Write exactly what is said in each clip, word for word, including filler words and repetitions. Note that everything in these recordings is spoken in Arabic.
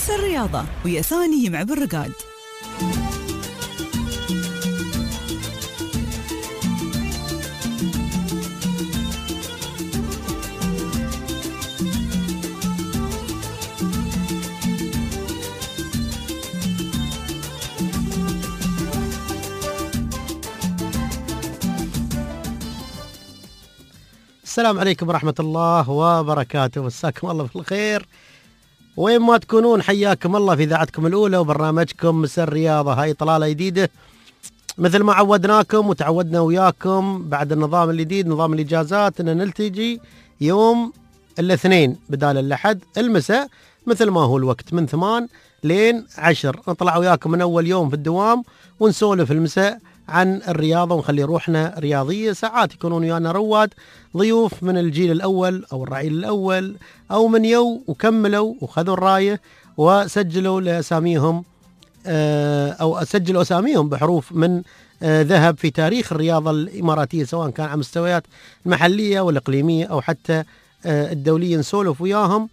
مس الرياضة ويا ثاني يمع بالرقاد. السلام عليكم ورحمة الله وبركاته، مساكم الله بالخير وين ما تكونون، حياكم الله في إذاعتكم الأولى وبرنامجكم مس الرياضة. هاي طلالة جديدة مثل ما عودناكم وتعودنا وياكم بعد النظام الجديد، نظام الإجازات، أن نلتجي يوم الاثنين بدال الأحد المساء مثل ما هو الوقت من ثمان لين عشر. نطلع وياكم من أول يوم في الدوام ونسولف المساء عن الرياضة ونخلي روحنا رياضية. ساعات يكونون ويانا رواد ضيوف من الجيل الأول أو الرعيل الأول أو من يو وكملوا وخذوا الراية وسجلوا لأساميهم أو سجلوا أساميهم بحروف من ذهب في تاريخ الرياضة الإماراتية، سواء كان على مستويات المحلية والإقليمية أو حتى الدولية. نسولف وياهم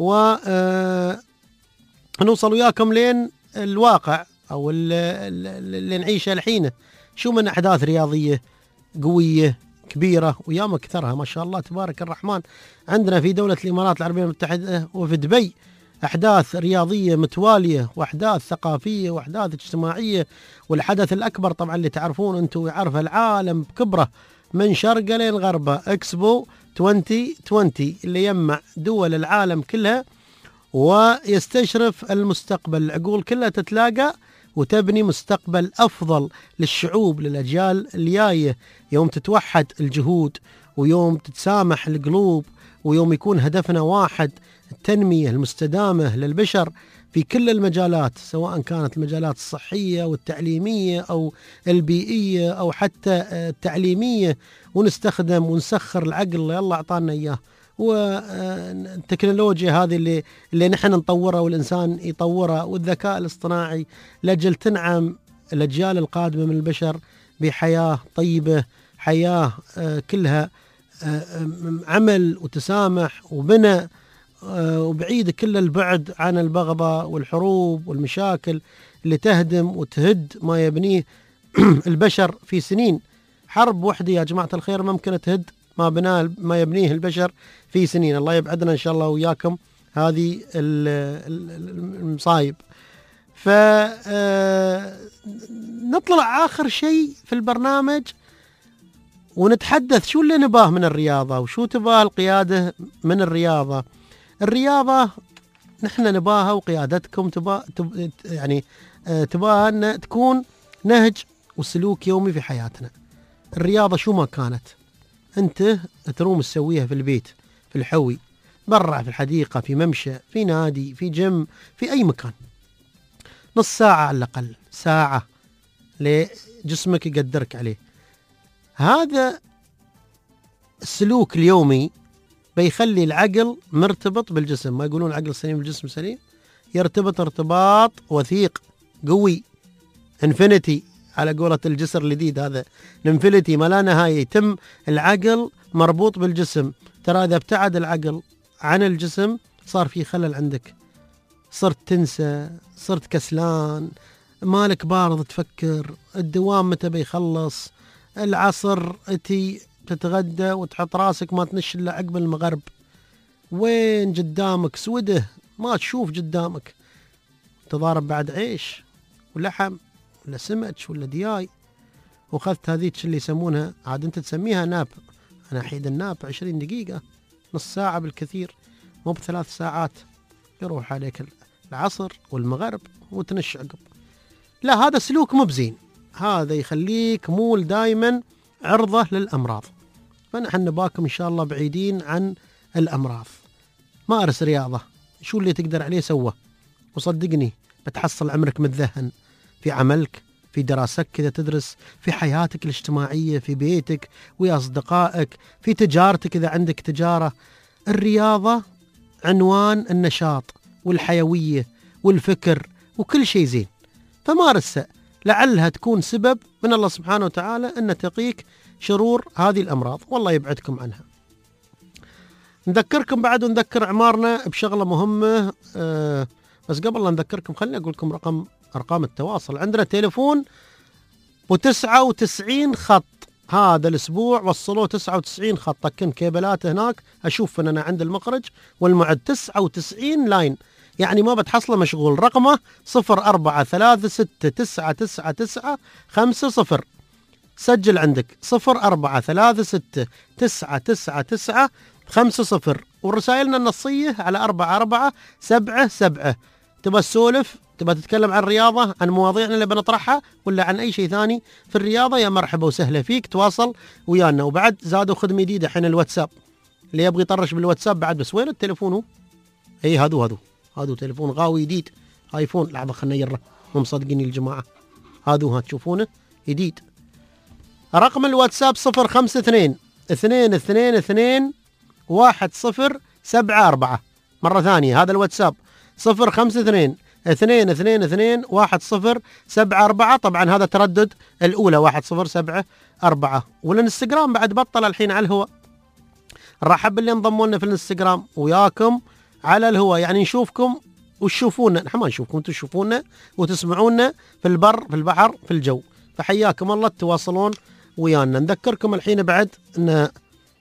ونوصل وياكم لين الواقع أو اللي نعيشه الحين، شو من أحداث رياضية قوية كبيرة وياما أكثرها ما شاء الله تبارك الرحمن عندنا في دولة الإمارات العربية المتحدة وفي دبي. أحداث رياضية متوالية وأحداث ثقافية وأحداث اجتماعية، والحدث الأكبر طبعا اللي تعرفون أنتم ويعرف العالم بكبره من شرقه لين غربه، إكسبو ألفين وعشرين اللي يجمع دول العالم كلها ويستشرف المستقبل. العقول كلها تتلاقى وتبني مستقبل أفضل للشعوب للأجيال الجاية، يوم تتوحد الجهود ويوم تتسامح القلوب ويوم يكون هدفنا واحد، التنمية المستدامة للبشر في كل المجالات، سواء كانت المجالات الصحية والتعليمية أو البيئية أو حتى التعليمية، ونستخدم ونسخر العقل اللي الله أعطانا إياه والتكنولوجيا هذه اللي اللي نحن نطورها والإنسان يطورها والذكاء الاصطناعي لأجل تنعم الأجيال القادمة من البشر بحياة طيبة، حياة كلها عمل وتسامح وبناء وبعيد كل البعد عن البغضاء والحروب والمشاكل اللي تهدم وتهد ما يبنيه البشر في سنين. حرب وحدة يا جماعة الخير ممكن تهد ما بناه ما يبنيه البشر في سنين. الله يبعدنا إن شاء الله وياكم هذه المصايب. فنطلع آخر شيء في البرنامج ونتحدث شو اللي نباه من الرياضة وشو تباه القيادة من الرياضة. الرياضة نحن نباها وقيادتكم تبا تب يعني تباها أن تكون نهج وسلوك يومي في حياتنا. الرياضة شو ما كانت أنت تروم تسويها في البيت، في الحوي، برا في الحديقة، في ممشى، في نادي، في جيم، في أي مكان، نص ساعة على الأقل، ساعة لجسمك يقدرك عليه. هذا السلوك اليومي بيخلي العقل مرتبط بالجسم. ما يقولون العقل سليم بالجسم سليم؟ يرتبط ارتباط وثيق قوي، انفينيتي على قولة الجسر الجديد هذا، الانفينيتي ما لا نهاية. يتم العقل مربوط بالجسم. ترى إذا ابتعد العقل عن الجسم صار في خلل عندك، صرت تنسى، صرت كسلان، مالك بارض تفكر الدوام متى بيخلص، العصر اتي تتغدى وتحط راسك ما تنش إلا عقب المغرب، وين قدامك سوده ما تشوف قدامك، تضارب بعد عيش ولحم ولا سمك ولا دياي، وخذت هذيك اللي يسمونها عاد انت تسميها ناب، انا احيد الناب عشرين دقيقة نص ساعة بالكثير، مو بثلاث ساعات يروح عليك العصر والمغرب وتنش عقب. لا، هذا سلوك مو بزين، هذا يخليك مول دايما عرضة للأمراض. فنحن نباكم إن شاء الله بعيدين عن الأمراض. مارس رياضة، شو اللي تقدر عليه سوى، وصدقني بتحصل عمرك متذهن في عملك، في دراستك إذا تدرس، في حياتك الاجتماعية، في بيتك ويا أصدقائك، في تجارتك إذا عندك تجارة. الرياضة عنوان النشاط والحيوية والفكر وكل شيء زين، فمارسها لعلها تكون سبب من الله سبحانه وتعالى أن تقيك شرور هذه الأمراض والله يبعدكم عنها. نذكركم بعد ونذكر عمارنا بشغلة مهمة بس قبل لا نذكركم خليني أقول لكم رقم أرقام التواصل. عندنا تليفون وتسعة وتسعين خط، هذا الأسبوع وصلوه تسعة وتسعين خط، طكن كيبلات هناك أشوف أن أنا عند المخرج والمعد تسعة وتسعين لاين، يعني ما بتحصله مشغول. رقمه صفر أربعة ثلاثة ستة تسعة تسعة تسعة خمسة صفر، سجل عندك صفر أربعة ثلاثة ستة تسعة تسعة تسعة خمسة صفر، ورسائلنا النصية على أربعة أربعة سبعة سبعة. تبى تسولف، تبى تتكلم عن الرياضة، عن مواضيعنا اللي بنطرحها، ولا عن أي شيء ثاني في الرياضة، يا مرحبا وسهلا فيك، تواصل ويانا. وبعد زادوا خدمة جديدة الحين، الواتساب، اللي يبغى يطرش بالواتساب بعد. بس وين التليفون هو؟ اي هادو هادو هادو تليفون غاوي جديد، ايفون. لحظة خلنا يره، مو مصدقيني الجماعة. هادو ها تشوفونه جديد. رقم الواتساب صفر خمسة اثنين اثنين اثنين اثنين واحد صفر سبعة أربعة. مرة ثانية هذا الواتساب صفر خمسة اثنين اثنين اثنين اثنين واحد صفر سبعة أربعة. طبعا هذا تردد الأولى واحد صفر سبعة أربعة. والانستغرام بعد بطل الحين على الهواء. نرحب اللي انضموا لنا في الانستغرام، وياكم على الهواء، يعني نشوفكم وتشوفونا، نحن ما نشوفكم، انتم تشوفونا وتسمعونا في البر في البحر في الجو. فحياكم الله تتواصلون ويانا. نذكركم الحين بعد ان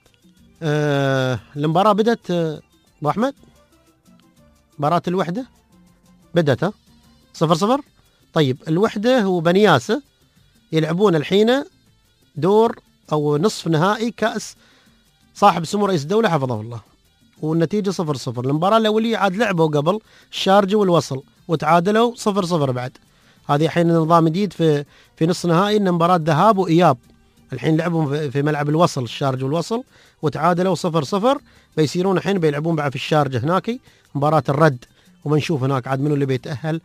آه المباراة بدت آه ابو احمد، مباراة الوحدة بدت ها صفر صفر. طيب الوحدة وبنياسة يلعبون الحين دور او نصف نهائي كأس صاحب سمو رئيس الدولة حفظه الله، والنتيجة صفر صفر. المباراة الأولية عاد لعبوا قبل الشارجة والوصل وتعادلوا صفر صفر بعد. هذه الحين نظام جديد في في نصف نهائي، ان مباراة ذهاب وإياب. الحين لعبوا في ملعب الوصل، الشارجة والوصل، وتعادلوا صفر صفر. بيصيرون الحين بيلعبون بعد في الشارجة هناك مباراة الرد، وبنشوف هناك عاد منو اللي بيتأهل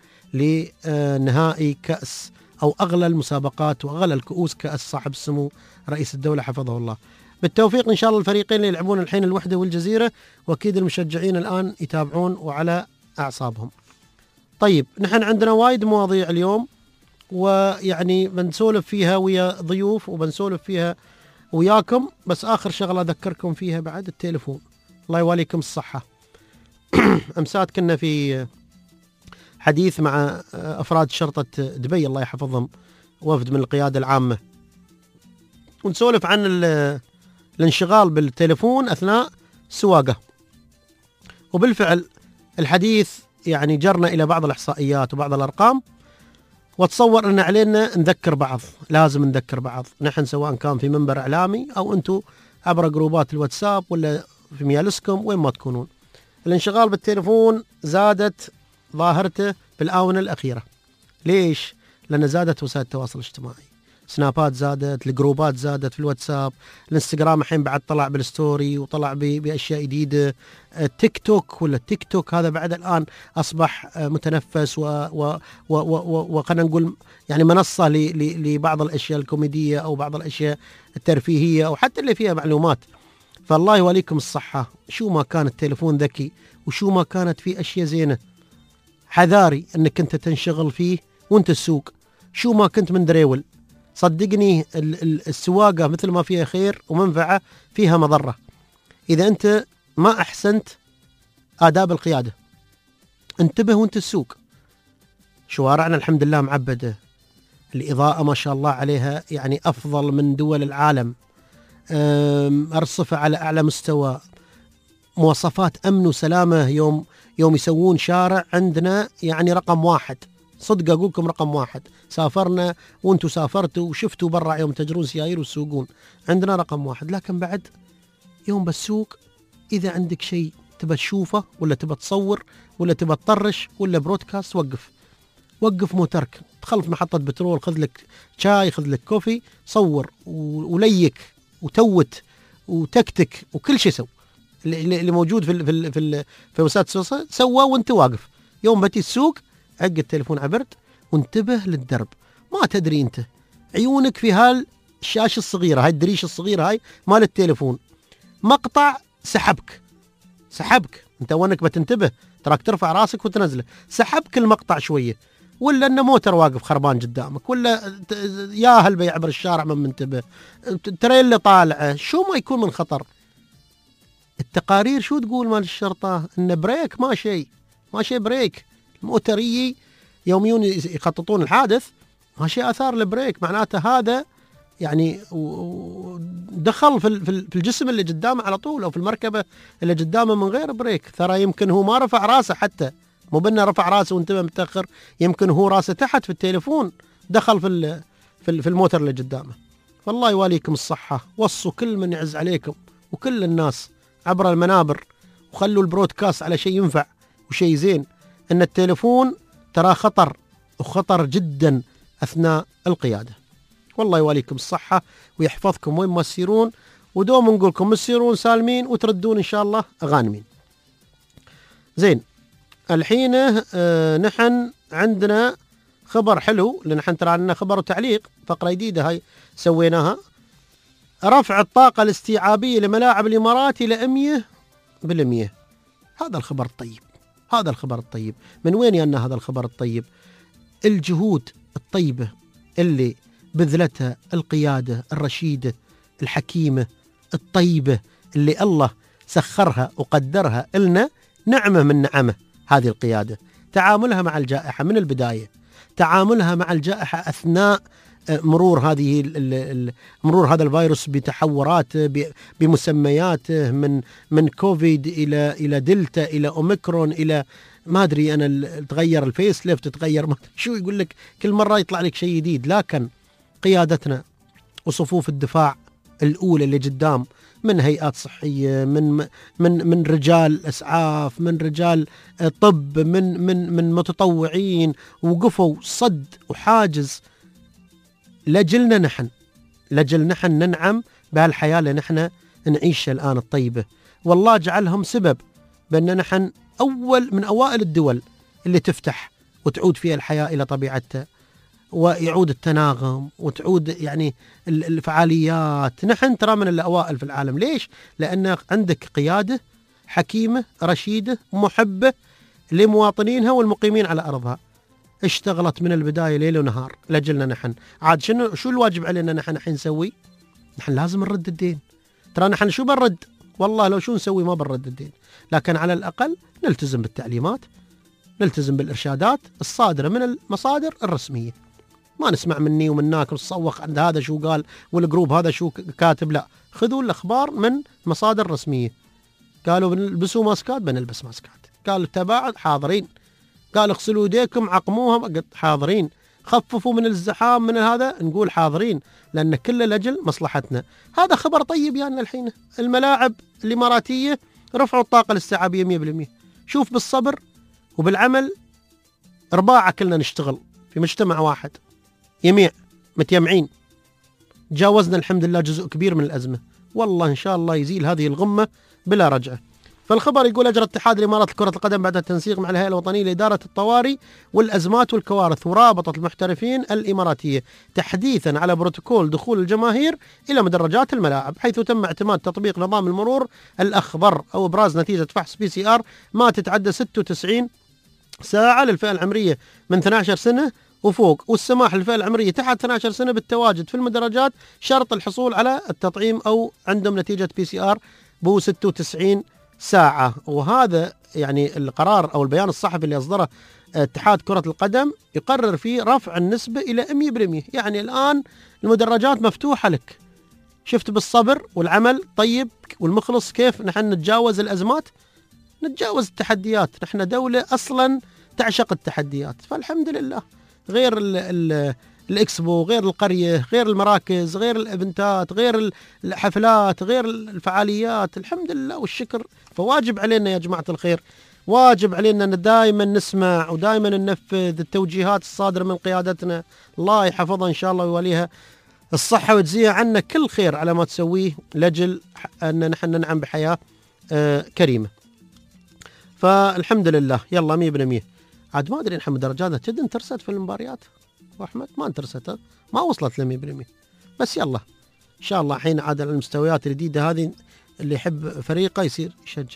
لنهائي كأس أو أغلى المسابقات وأغلى الكؤوس كأس صاحب السمو رئيس الدولة حفظه الله. بالتوفيق إن شاء الله الفريقين اللي يلعبون الحين الوحدة والجزيرة، وأكيد المشجعين الآن يتابعون وعلى أعصابهم. طيب نحن عندنا وايد مواضيع اليوم، ويعني بنسولف فيها ويا ضيوف وبنسولف فيها وياكم. بس آخر شغلة أذكركم فيها بعد التليفون، الله يواليكم الصحة. أمسات كنا في حديث مع أفراد شرطة دبي الله يحفظهم، وفد من القيادة العامة، ونسولف عن الانشغال بالتليفون أثناء السواقة. وبالفعل الحديث يعني جرنا إلى بعض الإحصائيات وبعض الأرقام، وتصور أن علينا نذكر بعض، لازم نذكر بعض نحن، سواء كان في منبر إعلامي أو أنتم عبر جروبات الواتساب ولا في ميالسكم وين ما تكونون. الانشغال بالتليفون زادت ظاهرته في الآونة الأخيرة. ليش؟ لأن زادت وسائل التواصل الاجتماعي، سنابات زادت، الجروبات زادت في الواتساب، الانستغرام الحين بعد طلع بالستوري وطلع بأشياء جديدة، التيك توك ولا التيك توك هذا بعد الآن أصبح متنفس و و و و وخلنا نقول يعني منصة لبعض الأشياء الكوميدية أو بعض الأشياء الترفيهية أو حتى اللي فيها معلومات. فالله يواليكم الصحة، شو ما كان التليفون ذكي وشو ما كانت فيه أشياء زينة، حذاري أنك أنت تنشغل فيه وانت السوق. شو ما كنت من دريول، صدقني السواقة مثل ما فيها خير ومنفعة فيها مضرة. إذا أنت ما أحسنت آداب القيادة، انتبه وانت السوق. شوارعنا الحمد لله معبدة، الإضاءة ما شاء الله عليها يعني أفضل من دول العالم، أرصفة على أعلى مستوى، مواصفات أمن وسلامة. يوم يوم يسوون شارع عندنا يعني رقم واحد، صدق أقول لكم رقم واحد. سافرنا وانتوا سافرتوا وشفتوا برا يوم تجرون سيايير وتسوقون، عندنا رقم واحد. لكن بعد يوم بالسوق إذا عندك شيء تبى تشوفه ولا تبى تصور ولا تبى تطرش ولا برودكاست، وقف وقف موترك، تخلف محطة بترول، خذ لك شاي، خذ لك كوفي، صور وليك وتوت وتكتك وكل شيء سو اللي موجود في في في, في وسائل التواصل سوى وانت واقف. يوم بتي السوق عق التليفون عبرت وانتبه للدرب. ما تدري انت عيونك في هالشاشة الصغيرة، هاي الدريشة الصغيرة هاي مال التليفون، مقطع سحبك سحبك انت وانك بتنتبه، تراك ترفع راسك وتنزله، سحبك المقطع شوية، ولا انه موتر واقف خربان قدامك، ولا ياهل بيعبر الشارع من منتبه، تريلا طالعه، شو ما يكون من خطر. التقارير شو تقول مال الشرطة؟ ان بريك ما شيء ما شيء بريك، موتري يوميون يخططون الحادث، ماشي آثار البريك، معناته هذا يعني دخل في الجسم اللي قدامه على طول، أو في المركبة اللي قدامه من غير بريك. ترى يمكن هو ما رفع راسه، حتى مو بأنه رفع راسه وانتبه متأخر، يمكن هو راسه تحت في التليفون، دخل في في الموتر اللي قدامه. والله يواليكم الصحة، وصوا كل من يعز عليكم وكل الناس عبر المنابر، وخلوا البرودكاست على شيء ينفع وشيء زين، ان التليفون ترى خطر، وخطر جدا أثناء القيادة. والله يواليكم الصحة ويحفظكم وين ما تسيرون، ودوم نقولكم تسيرون سالمين وتردون إن شاء الله غانمين. زين، الحين آه نحن عندنا خبر حلو، لأن نحن ترى عندنا خبر وتعليق، فقرة جديدة هاي سويناها، رفع الطاقة الاستيعابية لملاعب الإمارات إلى مية بالمية. هذا الخبر الطيب، هذا الخبر الطيب. من وين يانا هذا الخبر الطيب؟ الجهود الطيبة اللي بذلتها القيادة الرشيدة الحكيمة الطيبة، اللي الله سخرها وقدرها لنا، نعمة من نعمه هذه القيادة. تعاملها مع الجائحة من البداية، تعاملها مع الجائحة أثناء مرور هذه مرور هذا الفيروس بتحوراته بمسمياته، من من كوفيد إلى إلى دلتا إلى أوميكرون إلى ما أدري أنا، تغير الفيس ليفت، تغير ما شو يقول لك، كل مرة يطلع لك شيء جديد. لكن قيادتنا وصفوف الدفاع الأولى اللي قدام، من هيئات صحية، من من من رجال إسعاف، من رجال طب، من من من متطوعين، وقفوا صد وحاجز لجلنا نحن، لجل نحن ننعم بهالحياة اللي نحن نعيشها الآن الطيبة. والله جعلهم سبب بأن نحن أول من أوائل الدول اللي تفتح وتعود فيها الحياة إلى طبيعتها، ويعود التناغم وتعود يعني الفعاليات. نحن ترى من الأوائل في العالم. ليش؟ لأن عندك قيادة حكيمة رشيدة محبة لمواطنينها والمقيمين على أرضها، اشتغلت من البداية ليل ونهار لجلنا نحن. عاد شنو شو الواجب علينا نحن الحين نسوي؟ نحن لازم نرد الدين. ترى نحن شو بنرد؟ والله لو شو نسوي ما بنرد الدين، لكن على الأقل نلتزم بالتعليمات، نلتزم بالإرشادات الصادرة من المصادر الرسمية. ما نسمع مني ومناك ونتصوق عند هذا شو قال والجروب هذا شو كاتب، لا، خذوا الأخبار من مصادر رسمية. قالوا بنلبسوا ماسكات، بنلبس ماسكات. قالوا تباعد، حاضرين. قال اغسلوا يديكم، عقموها، حاضرين. خففوا من الزحام من هذا، نقول حاضرين، لأن كل لأجل مصلحتنا. هذا خبر طيب يعني. الحين الملاعب الإماراتية رفعوا الطاقة الاستيعابية مية بالمية. شوف بالصبر وبالعمل رباعة كلنا نشتغل في مجتمع واحد، يميع متيمعين، جاوزنا الحمد لله جزء كبير من الأزمة. والله إن شاء الله يزيل هذه الغمة بلا رجعة. فالخبر يقول أجرى اتحاد الإمارات لكرة القدم بعد التنسيق مع الهيئة الوطنية لإدارة الطوارئ والأزمات والكوارث ورابطة المحترفين الإماراتية تحديثا على بروتوكول دخول الجماهير إلى مدرجات الملاعب، حيث تم اعتماد تطبيق نظام المرور الأخضر أو إبراز نتيجة فحص بي سي آر ما تتعدى ستة وتسعين ساعة للفئة العمرية من اثنتي عشرة سنة وفوق، والسماح للفئة العمرية تحت اثنتي عشرة سنة بالتواجد في المدرجات شرط الحصول على التطعيم أو عندهم نتيجة بي سي آر بو ستة وتسعين ساعة. وهذا يعني القرار أو البيان الصحفي اللي أصدره اتحاد كرة القدم يقرر فيه رفع النسبة إلى مية بالمية. يعني الآن المدرجات مفتوحة لك. شفت بالصبر والعمل طيب والمخلص كيف نحن نتجاوز الأزمات، نتجاوز التحديات. نحن دولة أصلا تعشق التحديات، فالحمد لله. غير ال ال الإكسبو، غير القرية، غير المراكز، غير الإيفنتات، غير الحفلات، غير الفعاليات، الحمد لله والشكر. فواجب علينا يا جماعة الخير، واجب علينا أن دائما نسمع ودائما ننفذ التوجيهات الصادرة من قيادتنا. الله يحفظها إن شاء الله ويوليها الصحة وتجزيها عنا كل خير على ما تسويه لجل أن نحن ننعم بحياة آه كريمة. فالحمد لله. يلا مية بالمية. عاد ما أدري نحن درجاتها جد انترست في المباريات وأحمد، ما انترست، ما وصلت ل مية بالمية. بس يلا إن شاء الله حين عاد المستويات الجديدة هذه اللي يحب فريقه يصير يشجع.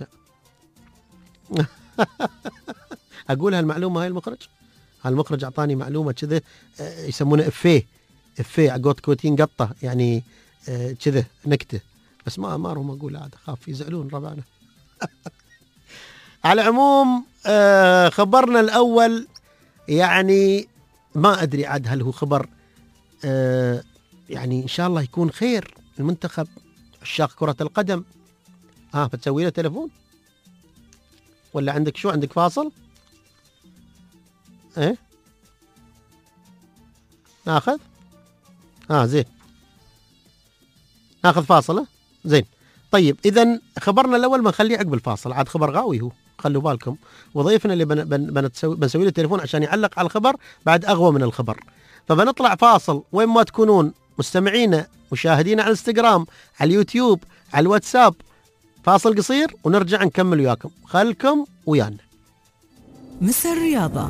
أقولها المعلومة هاي المخرج، هالمخرج أعطاني معلومة كذا يسمونه إفيه، إفيه عقود كوتين قطة يعني كذا نكتة، بس ما ما أروم أقول هذا، خاف يزعلون ربعنا. على العموم آه خبرنا الأول يعني ما أدري عاد هل هو خبر آه يعني إن شاء الله يكون خير المنتخب عشاق كرة القدم. ها آه بتسوي له تلفون ولا عندك شو عندك فاصل؟ ايه ناخذ اه زين ناخذ فاصله زين. طيب اذا خبرنا الاول بنخليه عقب الفاصل، عاد خبر غاوي هو خلوا بالكم، وضيفنا اللي بن بن بنسوي بنسوي له تليفون عشان يعلق على الخبر بعد اغوى من الخبر. فبنطلع فاصل وين ما تكونون مستمعينا مشاهدينا على الانستغرام على اليوتيوب على الواتساب، فاصل قصير ونرجع نكمل وياكم، خلكم ويانا. مس الرياضة.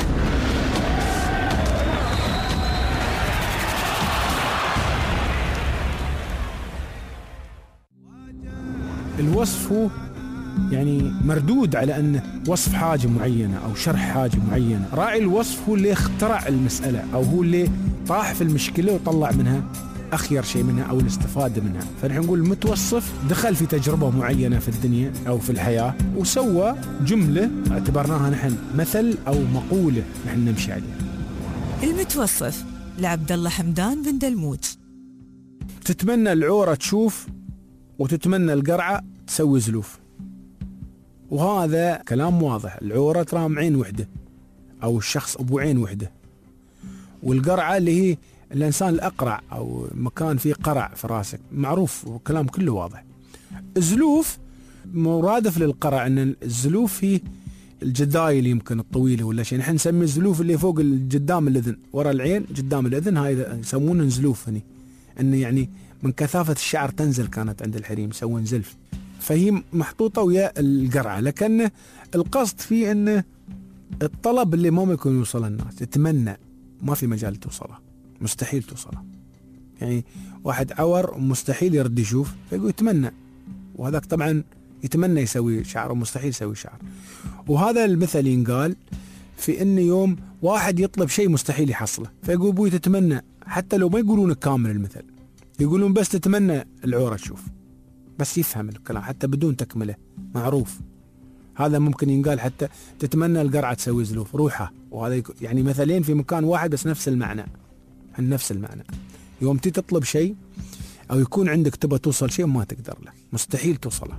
الوصف هو يعني مردود على أنه وصف حاجة معينة أو شرح حاجة معينة. راعي الوصف هو اللي اخترع المسألة أو هو اللي طاح في المشكلة وطلع منها أخير شيء منها أو الاستفادة منها. فنحن نقول المتوصف دخل في تجربة معينة في الدنيا أو في الحياة وسوى جملة اعتبرناها نحن مثل أو مقولة نحن نمشي عليها. المتوصف لعبد الله حمدان بن دلموت. تتمنى العورة تشوف وتتمنى القرعة تسوي زلوف، وهذا كلام واضح. العورة ترام عين وحدة أو الشخص أبو عين وحدة، والقرعة اللي هي الإنسان الأقرع أو مكان فيه قرع في راسك، معروف وكلام كله واضح. الزلوف مرادف للقرع، أن الزلوف هي الجدايل يمكن الطويلة ولا شيء، نحن نسمي الزلوف اللي فوق الجدام الأذن ورا العين قدام الأذن، هاي يسمونه زلوف هني، أنه يعني من كثافة الشعر تنزل كانت عند الحريم يسوون زلف، فهي محطوطة ويا القرعة. لكن القصد فيه أن الطلب اللي ما يكون يوصل الناس تتمنى ما في مجال توصله، مستحيل توصله. يعني واحد عور مستحيل يرد يشوف فيقول يتمنى، وهذاك طبعا يتمنى يسوي شعر ومستحيل يسوي شعر. وهذا المثل ينقال في ان يوم واحد يطلب شيء مستحيل يحصله فيقول ابوي تتمنى، حتى لو ما يقولون كامل المثل يقولون بس تتمنى العورة تشوف، بس يفهم الكلام حتى بدون تكمله معروف. هذا ممكن ينقال حتى تتمنى القرعة تسوي زلوف روحها، وهذا يعني مثلين في مكان واحد بس نفس المعنى، نفس المعنى. يوم تي تطلب شيء أو يكون عندك تبى توصل شيء ما تقدر له، مستحيل توصله.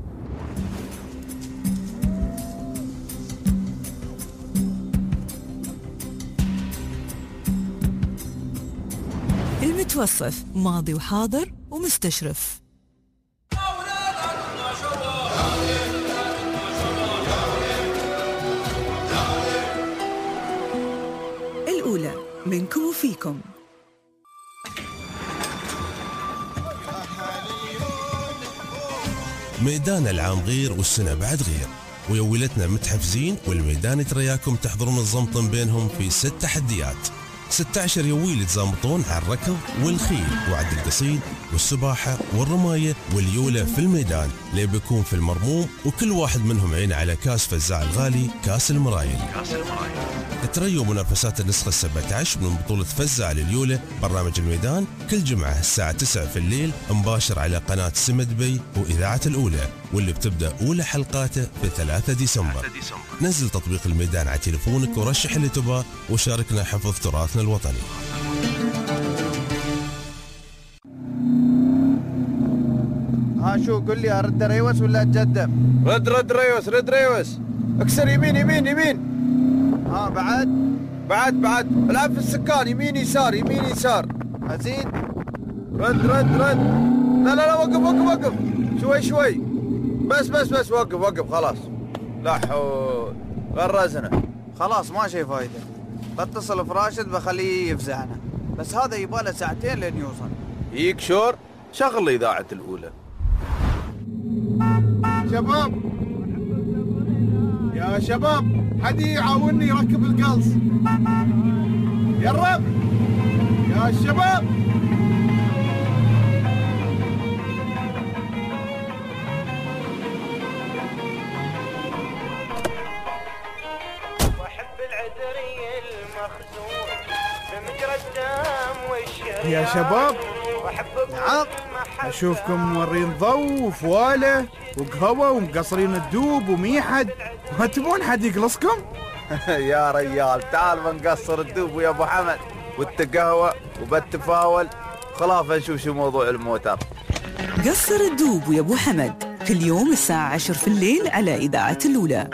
المتوصف ماضي وحاضر ومستشرف. الأولى منكم وفيكم. ميدان العام غير والسنة بعد غير، ويولتنا متحفزين والميدان ترياكم تحضرون الزمطن بينهم في ست تحديات. ستة عشر يويل تزامطون على الركض والخيل وعد القصيد والسباحة والرماية واليولة في الميدان، ليه بيكون في المرموم، وكل واحد منهم عين على كاس فزاع الغالي كاس المرايل. تريوا منافسات النسخة السبعة عشر من بطولة فزاع لليولة برنامج الميدان كل جمعة الساعة تسعة في الليل مباشر على قناة سمد بي وإذاعة الأولى، واللي بتبدأ أولى حلقاته في ثلاثة ديسمبر. نزل تطبيق الميدان على تليفونك ورشح اللي تباه وشاركنا حفظ تراثنا الوطني. ها شو قل لي ارد ريوس ولا اتقدم؟ رد رد ريوس رد ريوس اكسر يمين يمين يمين. ها بعد بعد بعد العب في السكان يمين يسار يمين يسار. ازيد رد رد رد. لا لا لا وقف وقف وقف شوي شوي بس بس بس وقف وقف خلاص. لا حول غرزنا خلاص ما شي فايده. بتصل في راشد بخليه يفزعنا، بس هذا يباله ساعتين لين يوصل. ييك شور شغل إذاعة الأولى. شباب يا شباب حد يعاوني يركب القلص يا رب يا شباب. واحب العذري المخزون بمجرى الدم والشريان. يا شباب واحب نعم. اشوفكم مورين ضو وفواله وقهوه ومقصرين الدوب وميحد، ما تبون حد يقلصكم؟ يا ريال تعال بنقصر الدوب ويا ابو حمد والتقهوه وبالتفاول، خلاص نشوف شو موضوع الموتر. قصر الدوب ويا ابو حمد كل يوم الساعة عشر في الليل على إذاعة الأولى.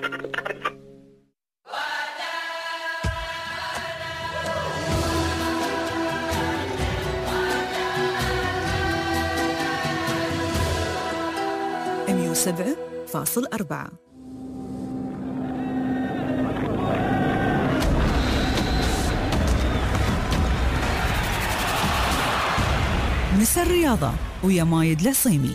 مية وسبعة فاصل أربعة. مسا الرياضة ويا مايد العصيمي.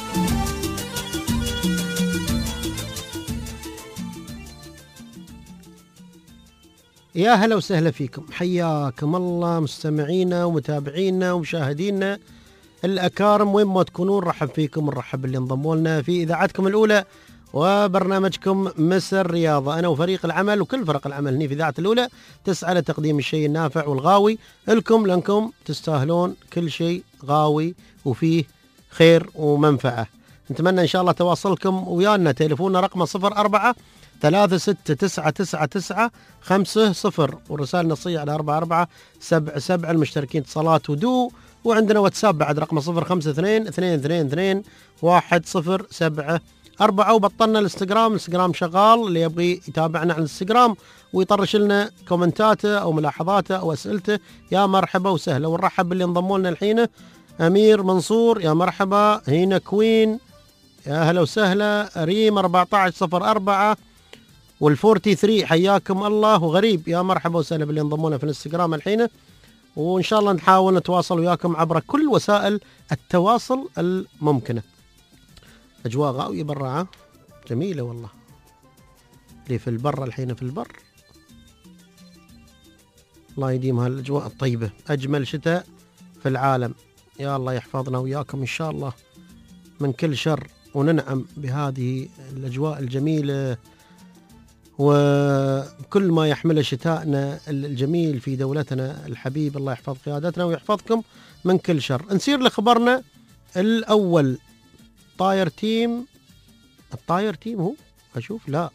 يا هلا وسهلا فيكم، حياكم الله مستمعينا ومتابعينا ومشاهدينا الأكارم وين ما تكونون، رحب فيكم ونرحب اللي انضموا لنا في إذاعتكم الأولى وبرنامجكم مسا الرياضة. أنا وفريق العمل وكل فرق العمل هنا في إذاعة الأولى تسعى لتقديم الشيء النافع والغاوي لكم، لأنكم تستاهلون كل شيء غاوي وفيه خير ومنفعة. نتمنى إن شاء الله تواصلكم ويانا. تليفوننا رقم صفر أربعة ثلاثة ستة تسعة تسعة تسعة خمسة صفر، والرسائل نصية على أربعة أربعة سبعة سبعة، المشتركين اتصالات ودو. وعندنا واتساب بعد رقم صفر خمسة اثنين اثنين اثنين اثنين واحد صفر سبعة أربعة. وبطلنا الانستغرام، الانستغرام شغال، اللي يبغي يتابعنا على الانستغرام ويطرش لنا كومنتاته أو ملاحظاته أو أسئلته يا مرحبا وسهلا. ونرحب باللي انضموا لنا الحين، أمير منصور يا مرحبا، هينا كوين يا هلا وسهلا، ريم أربعة عشر صفر أربعة والفورتي ثري حياكم الله، وغريب يا مرحبا وسهلا باللي انضموا لنا في الانستغرام الحين. وإن شاء الله نحاول نتواصل وياكم عبر كل وسائل التواصل الممكنة. أجواء غاوية برا جميلة والله، اللي في البر الحين في البر الله يديم هالأجواء الطيبة، أجمل شتاء في العالم. يا الله يحفظنا وياكم إن شاء الله من كل شر، وننعم بهذه الأجواء الجميلة وكل ما يحمل شتاءنا الجميل في دولتنا الحبيب. الله يحفظ قيادتنا ويحفظكم من كل شر. نسير لخبرنا الأول. طاير تيم، الطاير تيم هو أشوف لا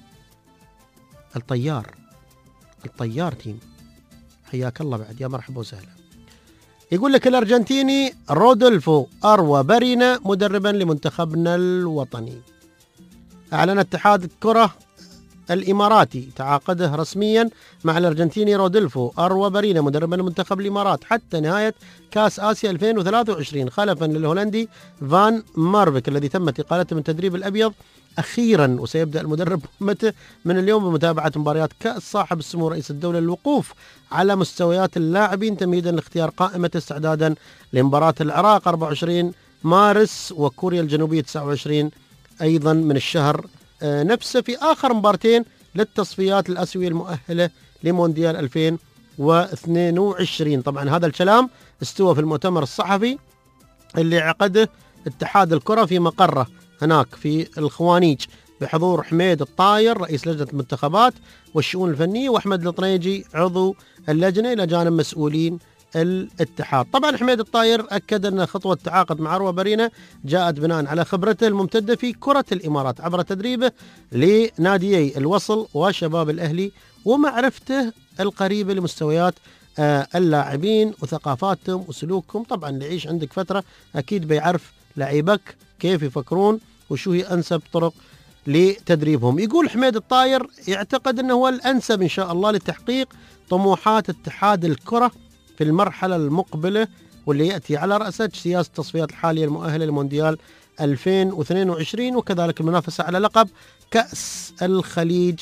الطيار، الطيار تيم حياك الله بعد يا مرحبا وسهلا. يقول لك الأرجنتيني رودولفو أروى بارينا مدربا لمنتخبنا الوطني. أعلن اتحاد الكرة الإماراتي تعاقده رسميا مع الأرجنتيني رودولفو أروى بارينا مدربا لمنتخب الإمارات حتى نهاية كأس آسيا ألفين وثلاثة وعشرين، خلفا للهولندي فان مارفيك الذي تمت إقالته من التدريب الأبيض أخيرا. وسيبدأ المدرب مهمته من اليوم بمتابعة مباريات كأس صاحب السمو رئيس الدولة للوقوف على مستويات اللاعبين تمهيدا لاختيار قائمة استعدادا لمباراة العراق أربعة وعشرين مارس وكوريا الجنوبية تسعة وعشرين أيضا من الشهر نفسه، في آخر مبارتين للتصفيات الآسيوية المؤهلة لمونديال ألفين واثنين وعشرين. طبعا هذا الكلام استوى في المؤتمر الصحفي اللي عقده اتحاد الكرة في مقره هناك في الخوانيج بحضور حميد الطاير رئيس لجنة المنتخبات والشؤون الفنية وأحمد الطنيجي عضو اللجنة إلى جانب مسؤولين الاتحاد. طبعا حميد الطاير أكد أن خطوة التعاقد مع أروى بارينا جاءت بناء على خبرته الممتدة في كرة الإمارات عبر تدريبه لناديي الوصل وشباب الأهلي ومعرفته القريبة لمستويات اللاعبين وثقافاتهم وسلوكهم. طبعا اللي يعيش عندك فترة أكيد بيعرف لاعبك كيف يفكرون وشو هي أنسب طرق لتدريبهم. يقول حميد الطاير يعتقد أنه هو الأنسب إن شاء الله لتحقيق طموحات اتحاد الكرة في المرحلة المقبلة واللي يأتي على رأسه سياسة التصفيات الحالية المؤهلة لمونديال ألفين واثنين وعشرين وكذلك المنافسة على لقب كأس الخليج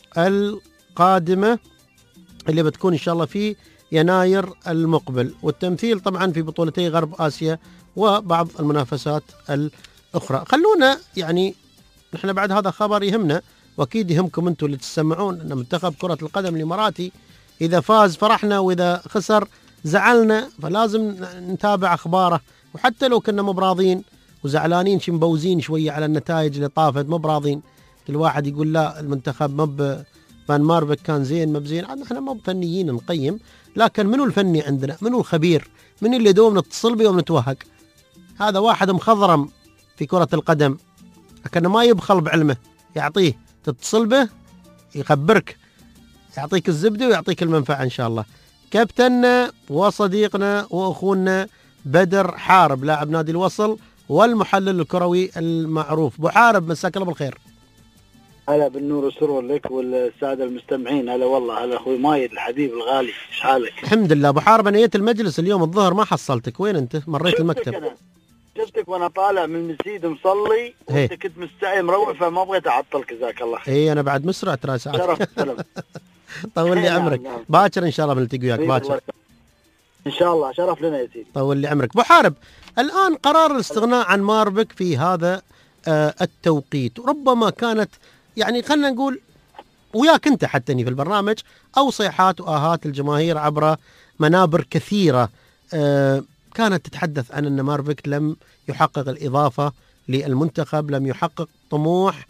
القادمة اللي بتكون إن شاء الله في يناير المقبل، والتمثيل طبعا في بطولتي غرب آسيا وبعض المنافسات الأخرى. خلونا يعني نحن بعد هذا خبر يهمنا وأكيد يهمكم أنتم اللي تسمعون أن منتخب كرة القدم الإماراتي إذا فاز فرحنا وإذا خسر زعلنا، فلازم نتابع أخباره. وحتى لو كنا مبراضين وزعلانين شي مبوزين شوية على النتائج اللي طافت مبراضين، كل واحد يقول لا المنتخب مب فان مارفيك كان زين مبزين، احنا مو فنيين نقيم، لكن منو الفني عندنا؟ منو الخبير من اللي دوم نتصل به ونتوهق. هذا واحد مخضرم في كرة القدم، لكنه ما يبخل بعلمه، يعطيه تتصل به يخبرك، يعطيك الزبدة ويعطيك المنفعة إن شاء الله. كابتننا وصديقنا وأخونا بدر حارب لاعب نادي الوصل والمحلل الكروي المعروف. أبو حارب مساك الله بالخير. هلا بالنور والسرور لك والسادة المستمعين. هلا والله. هلا أخوي مايد الحبيب الغالي، إيش حالك؟ الحمد لله. أبو حارب أنا جيت المجلس اليوم الظهر ما حصلتك، وين أنت؟ مريت المكتب. أنا. شفتك وانا طالع من المسجد مصلي وانت كنت مستعي مروع فما بغيت اعطلك. جزاك الله خير. اي انا بعد مسرع ترى ساعات. شرف سلام. طول لي عمرك. باكر ان شاء الله بنلتقي وياك باكر ان شاء الله. شرف لنا يا سيدي. طول لي عمرك. ابو حارب، الان قرار الاستغناء عن ماربك في هذا آه التوقيت، ربما كانت يعني خلينا نقول وياك انت حتى في البرنامج او صيحات واهات الجماهير عبر منابر كثيره آه كانت تتحدث عن أن مارفيك لم يحقق الإضافة للمنتخب، لم يحقق طموح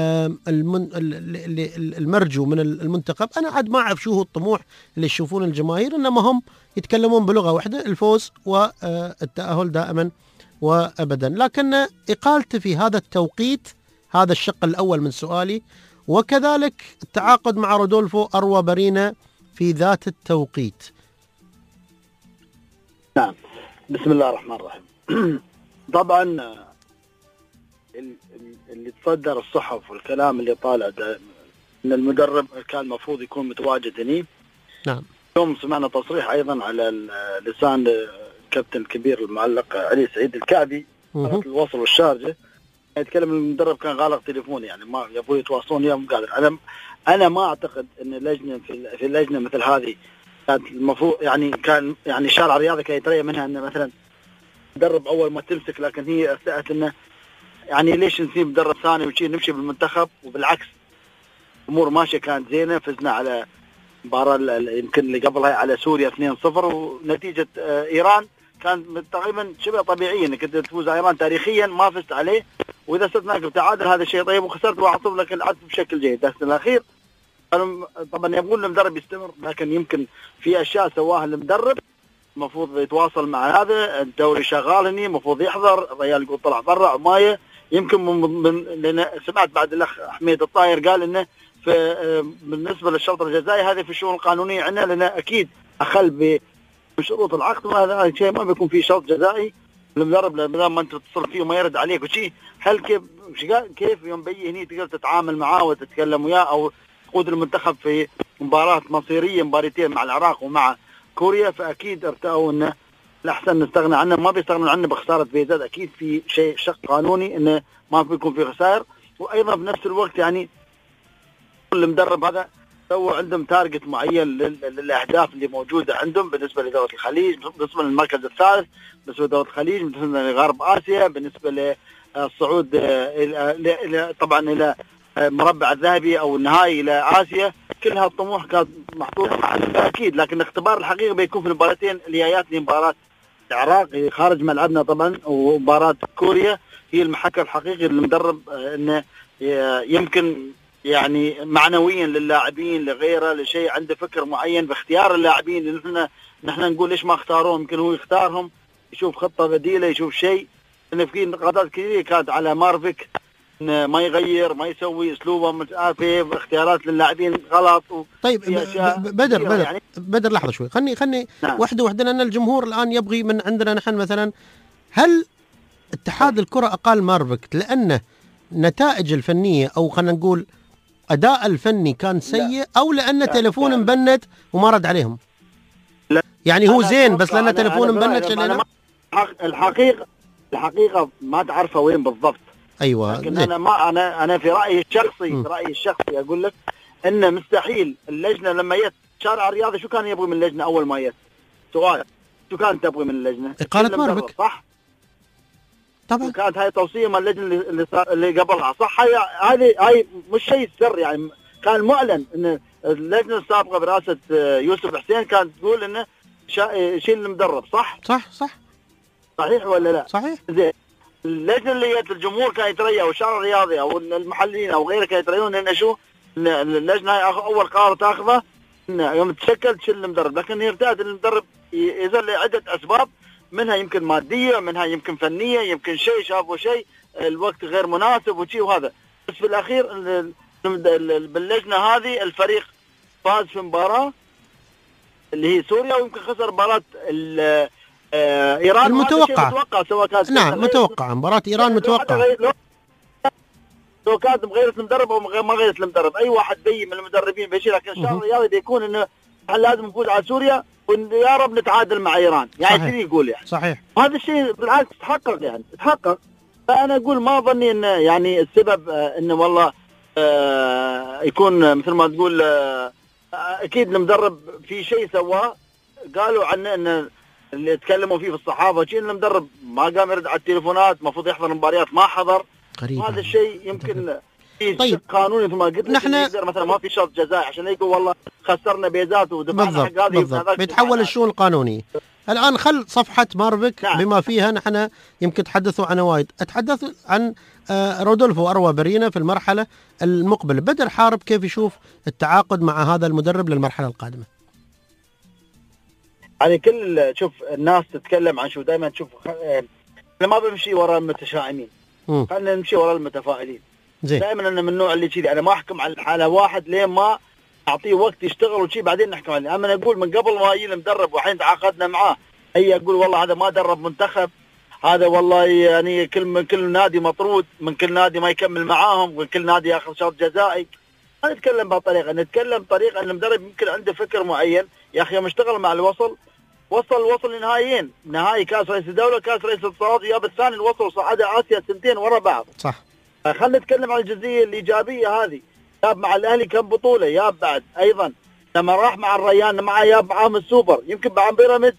المرجو من المنتخب. أنا عاد ما أعرف شو هو الطموح اللي يشوفون الجماهير، إنما هم يتكلمون بلغة واحدة، الفوز والتأهل دائما وأبدا. لكن إقالته في هذا التوقيت، هذا الشق الأول من سؤالي، وكذلك التعاقد مع رودولفو أروى بارينا في ذات التوقيت. نعم، بسم الله الرحمن الرحيم. طبعا اللي تصدر الصحف والكلام اللي طالع ده ان المدرب كان المفروض يكون متواجد هني. نعم. اليوم سمعنا تصريح ايضا على لسان الكابتن الكبير المعلق علي سعيد الكعبي قناة الوصل والشارجه، يتكلم المدرب كان غالق تليفوني، يعني ما يبغوا يتواصلون وياه، مو قادر. انا انا ما اعتقد ان لجنه في في اللجنه مثل هذه كانت المفروض يعني كان يعني شارع الرياضي كان يتريى منها انه مثلا مدرب اول ما تمسك، لكن هي استأت انه يعني ليش نسيب مدرب ثاني وشي نمشي بالمنتخب. وبالعكس امور ماشيه كانت زينه، فزنا على مباراه يمكن اللي قبلها على سوريا اثنين صفر، ونتيجه ايران كانت تقريبا شبه طبيعيه انك تفوز على ايران، تاريخيا ما فزت عليه، واذا استثناك بتعادل هذا شيء طيب، وخسرت واحد صفر لكن لعبت بشكل جيد. بس الاخير طبعا يبغون المدرب يستمر، لكن يمكن في اشياء سواها المدرب المفروض يتواصل مع هذا الدوري شغال هني، المفروض يحضر. الرجال يقول طلع برا عمايه، يمكن من من لان سمعت بعد الاخ حميد الطاير قال انه في بالنسبه للشرط الجزائي هذه في الشؤون القانونيه عندنا، لان اكيد اخل بشروط العقد، وهذا شيء ما بيكون في شرط جزائي المدرب لما انت تتصل فيه وما يرد عليك وشي. هل كيف كيف يوم بيجي هني تقدر تتعامل معاه وتتكلم وياه او تقود المنتخب في مباراه مصيريه، مباراتين مع العراق ومع كوريا؟ فاكيد ارتأوا انه الاحسن نستغنى عنه، ما بيستغنوا عنه بخساره بيزاد، اكيد في شيء شق قانوني انه ما بيكون في خسائر. وايضا بنفس الوقت يعني المدرب هذا سووا عندهم تارجت معين للاهداف اللي موجوده عندهم بالنسبه لدوله الخليج، بالنسبه للمركز الثالث، بالنسبه لدوله الخليج، بالنسبه لغرب اسيا، بالنسبه للصعود الى طبعا الى مربع الذهبي او النهائي الى اسيا. كل هالطموح كانت محطوطه اكيد، لكن الاختبار الحقيقي بيكون في المباراتين اللي جاياتني، مباراه العراق خارج ملعبنا طبعا ومباراه كوريا، هي المحك الحقيقي للمدرب انه يمكن يعني معنويا للاعبين لغيره لشيء، عنده فكر معين باختيار اللاعبين اللي احنا نحن نقول ليش ما اختاروهم، يمكن هو يختارهم يشوف خطه بديله، يشوف شيء. لان في نقاطات كثيره كانت على مارفيك انه ما يغير، ما يسوي اسلوبه مش عارف ايه، اختيارات للاعبين غلط. طيب بدر بدر يعني بدر لحظه شوي، خلني خلني نعم. وحده وحده، لان الجمهور الان يبغي من عندنا نحن مثلا، هل اتحاد الكره اقال مارفيك لانه نتائج الفنيه او خلينا نقول اداء الفني كان سيء، او لانه تليفون مبند وما رد عليهم؟ لا. يعني هو زين بس لانه تليفون مبند. الحقيقه الحقيقه ما تعرفه وين بالضبط. ايوه لكن زين. انا ما انا انا في رايي الشخصي م. في رايي الشخصي اقول لك ان مستحيل اللجنه لما جت شارع الرياضي شو كان يبغي من اللجنه اول ما جت؟ سؤال، شو كانت تبغي من اللجنه؟ اقاله مارفيك صح؟ طبعا كانت هاي توصيه من اللجنه اللي اللي قبلها صح. هاي هذه هاي مش شيء سر، يعني كان معلن ان اللجنه السابقه برئاسه يوسف حسين كانت تقول انه شيل المدرب. صح صح صح صحيح ولا لا؟ صحيح. زين، اللجنه اللي جت الجمهور كان يتريا والشارع الرياضي او المحللين او غيره كانوا يتريون ان شو اللجنه هاي اول قرار تاخذه يوم تشكل تشيل المدرب، لكن يرتاد المدرب يزل عده اسباب، منها يمكن ماديه، منها يمكن فنيه، يمكن شيء شافوا شيء الوقت غير مناسب وشيء وهذا. بس في الاخير باللجنه هذه الفريق فاز في مباراه اللي هي سوريا، ويمكن خسر مباراه ايران المتوقع. متوقع سواء كانت نعم متوقع مباراه ايران متوقع. لو كانت مغيرة المدرب او ما غيرت المدرب، اي واحد بي من المدربين بيشيل، لكن الشهر الرياضي بيكون انه لازم نفوز على سوريا ويا رب نتعادل مع ايران، يعني كذي يقول يعني. صحيح. وهذا الشيء بالعكس تحقق يعني تحقق. فانا اقول ما ظني ان يعني السبب انه والله آه يكون مثل ما تقول آه اكيد المدرب في شيء سواه، قالوا عنه ان اللي تكلموا فيه في الصحافه شيء ان المدرب ما قام يرد على التليفونات، المفروض يحضر المباريات ما حضر. هذا الشيء يمكن في طيب. قانوني مثل ما قلت نحن يقدر مثلا ما في شرط جزائي عشان يقول والله خسرنا بيزات ودفعنا حق هذه بالضبط. بيتحول الشؤون القانونيه. الان خل صفحه ماربك نعم. بما فيها نحن يمكن تحدثوا عن وايد، اتحدث عن رودولفو أروى برينا في المرحله المقبله. بدر حارب كيف يشوف التعاقد مع هذا المدرب للمرحله القادمه؟ يعني كل شوف الناس تتكلم عن شو دائما تشوف انا ما بمشي وراء المتشائمين، خلينا نمشي وراء المتفائلين. دائما انا من النوع اللي كذي، انا ما احكم على على واحد لين ما اعطيه وقت يشتغل وشي بعدين نحكم عليه. اما انا اقول من قبل ما يجي المدرب وحين تعاقدنا معاه اي اقول والله هذا ما درب منتخب، هذا والله يعني كل من كل نادي مطرود، من كل نادي ما يكمل معاهم، وكل نادي ياخذ شرط جزائي. ما نتكلم بهالطريقه، نتكلم بطريقه ان المدرب يمكن عنده فكر معين. يا اخي يوم اشتغل مع الوصل وصل وصل لنهائيين، نهائي كاس رئيس الدوله، كاس رئيس الاتصالات، وياب الثاني الوصل صعد اسيا سنتين ورا بعض. صح. خلينا نتكلم عن الجزئيه الايجابيه هذه. ياب مع الاهلي كم بطوله، ياب بعد ايضا لما راح مع الريان معاه ياب معاهم السوبر، يمكن مع بيراميدز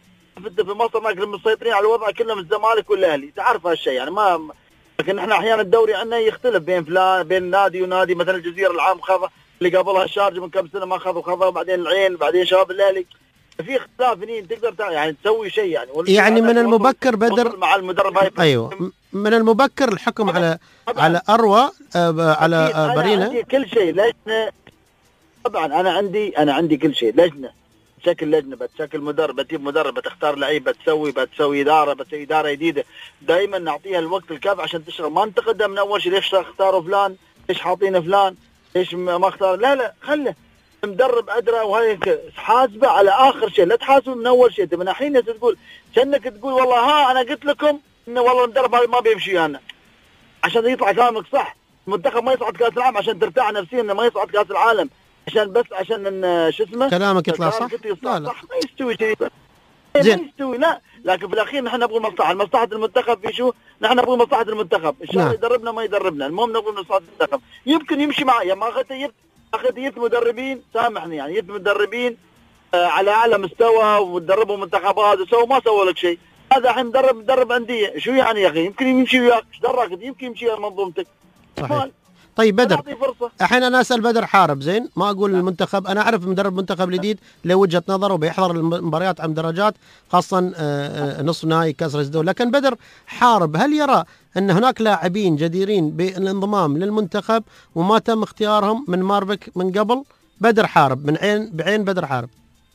في مصر ما كانوا مسيطرين على الوضع كلهم الزمالك والاهلي، تعرف هالشيء يعني. ما لكن احنا احيانا الدوري عندنا يختلف بين فلان بين نادي ونادي، مثلا الجزيره العام خذ اللي قبلها الشارجه من كم سنه ما خذوا خذوا، وبعدين العين، بعدين شباب الاهلي. في اختلاف هني تقدر يعني تسوي شيء يعني. يعني من المبكر بدر مع المدرب هاي ايوه من المبكر الحكم على طبعًا. على اروى آه على آه برينا. عندي كل شيء لجنه طبعا، انا عندي انا عندي كل شيء لجنه، بشكل لجنه، بتشكل مدرب، بتجيب مدرب، بتختار لعيب، بتسوي بتسوي اداره، بتسوي اداره جديده. دائما نعطيها الوقت الكافي عشان تشتغل، ما ننتقدها من اول شيء ليش اختاروا فلان، ليش حاطين فلان، ليش ما اختار. لا لا خله المدرب ادرى، وهي حاسبه على اخر شيء، لا تحاسبه من اول شيء. من الحين تقول كانك تقول والله ها انا قلت لكم انه والله المدرب هذا ما بيمشي انا، عشان يطلع كلامك صح. المنتخب ما يصعد كاس العالم عشان ترتاح نفسيا، انه ما يصعد كاس العالم عشان بس عشان ان شو اسمه كلامك يطلع صح. لا لا صح ما يستوي شيء، ما يستوي. لا لكن في الاخير نحن نبغى مصلحه، مصلحه المنتخب في شو؟ نحن نبغى مصلحه المنتخب، ان شاء الله يدربنا ما يدربنا، المهم نبغى مصلحه المنتخب. يمكن يمشي معي ما اخذت جبت اخذت جبت مدربين، سامحني يعني، جبت مدربين آه على اعلى مستوى ومدربوا منتخبات وسووا ما سووا لك شيء. هذا الحين مدرب مدرب انديه، شو يعني يا اخي؟ يمكن يمشي وياك، ايش دراك؟ يمكن يمشي ويا منظومتك. صحيح. طيب بدر، الحين انا اسال بدر حارب زين، ما اقول المنتخب، انا اعرف مدرب منتخب جديد له وجهه نظر وبيحضر المباريات عن درجات، خاصه نصف نهائي كاس رئيس الدوله. لكن بدر حارب هل يرى ان هناك لاعبين جديرين بالانضمام للمنتخب وما تم اختيارهم من ماربك من قبل؟ بدر حارب من عين بعين بدر حارب.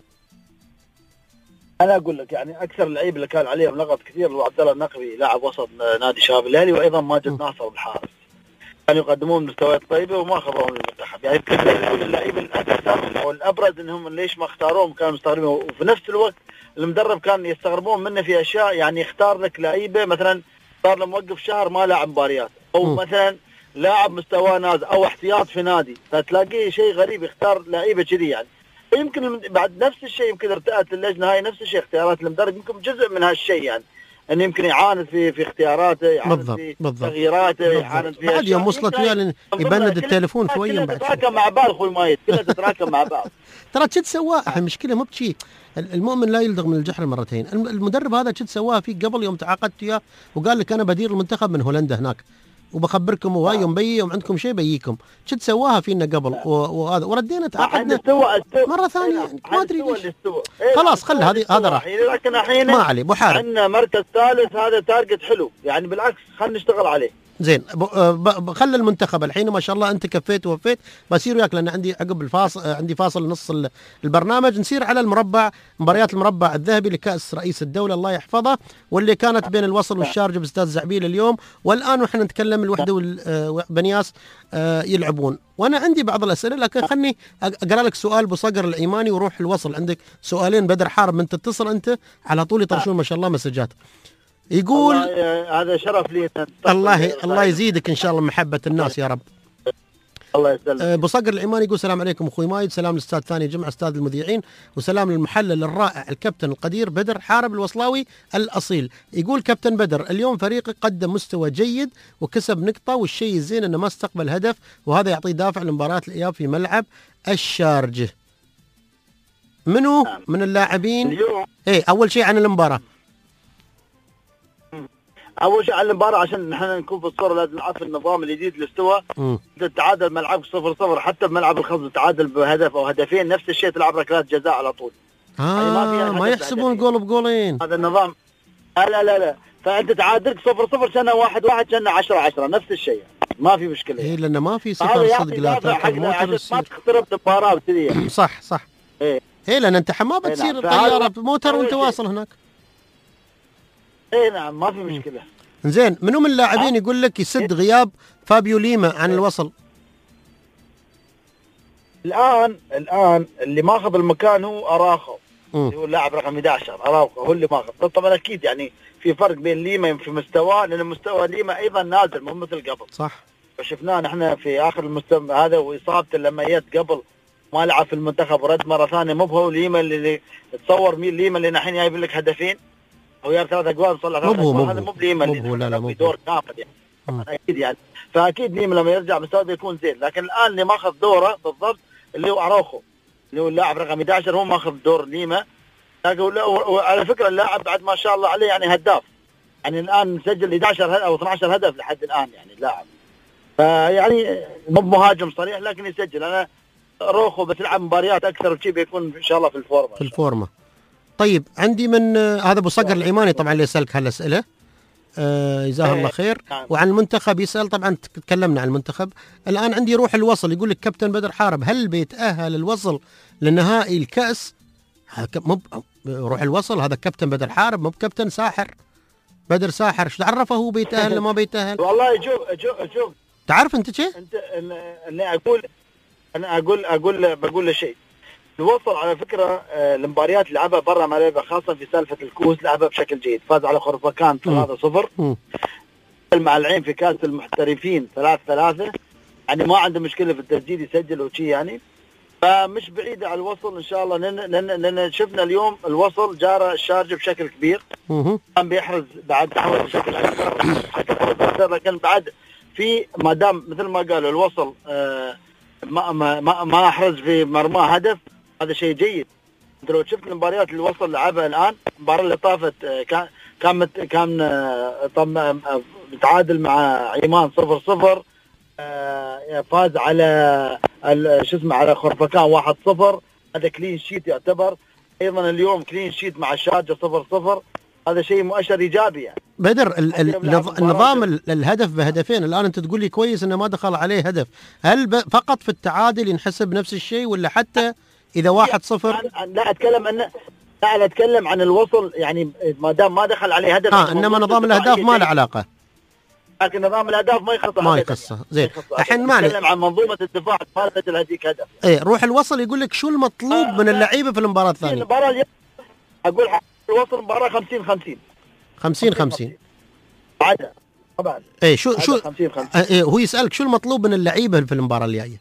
انا اقول لك يعني اكثر اللعيبه اللي كان عليهم لغط كثير هو عبد الله النقبي لاعب وسط نادي شباب الاهلي، وايضا ماجد ناصر بالحارس، كانوا يقدمون مستويات طيبه وما خذوهم للمنتخب. يعني يقول اللعيبه الاكثر او الابرز انهم ليش ما اختاروهم، كانوا مستغربين. وفي نفس الوقت المدرب كان يستغربون منه في اشياء، يعني يختار لك لعيبه مثلا صار له موقف شهر ما لاعب مباريات، او م. مثلا لاعب مستواه نازل او احتياط في نادي، فتلاقيه شيء غريب يختار لعيبه كذي يعني. يمكن بعد نفس الشيء يمكن ارتأت اللجنه هاي نفس الشيء اختيارات المدرب، يمكن جزء من هالشيء يعني انه يمكن يعاند في في اختياراته، يعاند بالضبط. في بالضبط. تغييراته، يعاند في بعد يوم وصلت وياه يبند التليفون شويه بعد تتراكم مع بعض اخوي مايد، كلها تتراكم مع بعض. ترى شد سواها المشكله مو بشيء، المؤمن لا يلدغ من الجحر مرتين. المدرب هذا شد سواها فيك قبل يوم تعاقدت وياه وقال لك انا بدير المنتخب من هولندا هناك وبخبركم وهاي يوم بي يوم عندكم شيء بيجيكم. شد سواها فينا قبل وهذا وردينا تعاقدنا مره ثانيه ما ادري ليش. خلاص خل هذه هذا راح، لكن الحين ما عليه ابو حارب عندنا مركز ثالث، هذا تارجت حلو يعني، بالعكس خلينا نشتغل عليه. زين خلي المنتخب الحين ما شاء الله انت كفيت ووفيت، بصير وياك لان عندي عقب الفاصل عندي فاصل نص البرنامج. نسير على المربع، مباريات المربع الذهبي لكأس رئيس الدولة الله يحفظه، واللي كانت بين الوصل والشارجة باستاد زعبيل اليوم، والان واحنا نتكلم الوحده وبنياس يلعبون. وانا عندي بعض الاسئله لكن خلني اقرا لك سؤال بصقر العيماني وروح الوصل. عندك سؤالين بدر حارب من تتصل انت على طول يطرشون ما شاء الله مسجات. يقول هذا شرف لي. الله الله يزيدك ان شاء الله محبه الناس يا رب. الله يسلمك. ابو صقر العيماني يقول السلام عليكم اخوي مايد، سلام للاستاذ ثاني جمعه استاذ المذيعين، وسلام للمحلل الرائع الكابتن القدير بدر حارب الوصلاوي الاصيل. يقول كابتن بدر اليوم فريقك قدم مستوى جيد وكسب نقطه، والشيء الزين انه ما استقبل هدف، وهذا يعطيه دافع لمباراه الاياب في ملعب الشارجه. منو من اللاعبين اليوم؟ ايه اول شيء عن المباراه. اول شيء على المباراه عشان نحن نكون في الصوره لازم نعرف النظام الجديد اللي استوى. تتعادل ملعبك صفر صفر، حتى بملعب الخصم تعادل بهدف او هدفين نفس الشيء تلعب ركلات جزاء على طول. اه يعني ما, ما يحسبون جول بجولين. هذا النظام. لا لا لا, لا. فانت تعادلت صفر صفر كان واحد واحد كان عشرة عشرة نفس الشيء، ما في مشكله. ايه لانه ما في صفر صدق لا تركب موتر ما تخترب المباراه وكذي. صح صح. ايه ايه لان انت ما بتصير طياره بموتر وانت واصل هناك. ايه نعم ما في مشكله. زين منو من اللاعبين يقول لك يسد غياب فابيو ليما عن الوصل؟ الان الان اللي ماخذ المكان هو اراخو، اللي هو اللاعب رقم أحد عشر. اراخو هو اللي ماخذ. طبعا اكيد يعني في فرق بين ليما في مستواه، لان مستوى ليما ايضا نازل مو مثل قبل. صح. وشفناه نحن في اخر المستوى هذا، واصابته لما جت قبل ما لعب في المنتخب ورد مره ثانيه. مو هو ليما اللي تصور مين ليما اللي نحن جايب لك هدفين ويا ثلاث اجوال صلى الله عليه وسلم. هذا مو ليما اللي في دور كامل يعني. اكيد يعني فاكيد ليما لما يرجع مستواه يكون زين، لكن الان اللي ماخذ دوره بالضبط اللي هو اراوخو اللي هو اللاعب رقم أحد عشر هو ماخذ دور ليما. وعلى فكره اللاعب بعد ما شاء الله عليه يعني هداف، يعني الان مسجل أحد عشر او اثنا عشر هدف لحد الان يعني اللاعب. فيعني مو مهاجم صريح لكن يسجل. انا روخو بتلعب مباريات اكثر وشي بيكون ان شاء الله في الفورمه. في الفورمه. طيب عندي من آه هذا ابو صقر العيماني طبعا اللي يسالك هالاسئله. آه جزاه الله خير. نعم. وعن المنتخب يسال، طبعا تكلمنا عن المنتخب. الان عندي روح الوصل يقول لك كابتن بدر حارب هل بيتاهل الوصل لنهائي الكاس؟ مو روح الوصل هذا كابتن بدر حارب مو كابتن ساحر. بدر ساحر ايش تعرفه هو بيتاهل ولا ما بيتاهل؟ والله شوف شوف شوف تعرف انت شيء؟ انت انا اقول انا اقول اقول بقول له شيء. الوصل على فكره المباريات اللي لعبها برا ملعبه خاصه في سالفه الكوس لعبها بشكل جيد. فاز على خرفكان ثلاثة صفر مع العين في كاس المحترفين ثلاثة ثلاثة، يعني ما عنده مشكله في التسجيل يسجل وشي يعني. فمش بعيده على الوصل ان شاء الله، لان لان, لأن شفنا اليوم الوصل جارى الشارجه بشكل كبير. كان بيحرز بعد تحول بشكل اكثر، لكن بعد في ما دام مثل ما قالوا الوصل آه ما ما ما, ما احرز في مرماه هدف، هذا شيء جيد. انت لو شفت المباريات اللي الوصل لعبها الان، المباراه اللي طافت كان كان كان آه متعادل مع عيمان صفر صفر، آه فاز على شو اسمه على خرفكان واحد صفر، هذا كلين شيت يعتبر. ايضا اليوم كلين شيت مع الشارجه صفر صفر، هذا شيء مؤشر ايجابي يعني. بدر ال ال النظام الهدف بهدفين الان انت تقول لي كويس انه ما دخل عليه هدف، هل فقط في التعادل ينحسب نفس الشيء ولا حتى اذا واحد صفر؟ لا اتكلم ان لا لا اتكلم عن الوصل يعني ما دام ما دخل عليه هدف. اه انما نظام الاهداف ما له علاقه، لكن نظام الاهداف ما يخصه ما يخصه. زين الحين ما نتكلم عن منظومه الدفاع ما سجل هذيك هدف. ايه روح الوصل يقول لك شو المطلوب آه من اللعيبه في المباراه الثانيه؟ المباراه اقول الوصل مباراه خمسين خمسين خمسين خمسين عادة طبعا. ايه شو شو خمسين خمسين. ايه هو يسالك شو المطلوب من اللعيبه في المباراه الجايه؟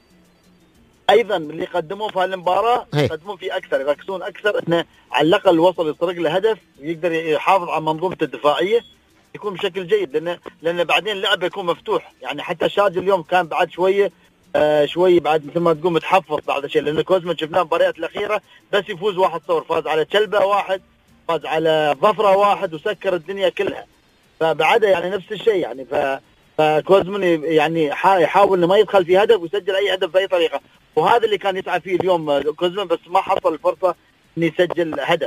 ايضا اللي قدموه في هالمباراه يقدمون فيه اكثر، يركزون اكثر انه على الاقل الوصل يسرق له هدف ويقدر يحافظ على منظومته الدفاعيه يكون بشكل جيد، لان لان بعدين اللعب يكون مفتوح يعني. حتى شارج اليوم كان بعد شويه آه شوي بعد مثل ما تقول متحفظ بعد شيء، لان كوزما شفناه المباريات الاخيره بس يفوز واحد صفر، فاز على تشلبه واحد، فاز على ظفره واحد وسكر الدنيا كلها. فبعدها يعني نفس الشيء يعني. ف فكوزمن يعني يحاول انه ما يدخل في هدف ويسجل اي هدف باي طريقه، وهذا اللي كان يسعى فيه اليوم كوزمن، بس ما حصل الفرصه انه يسجل هدف.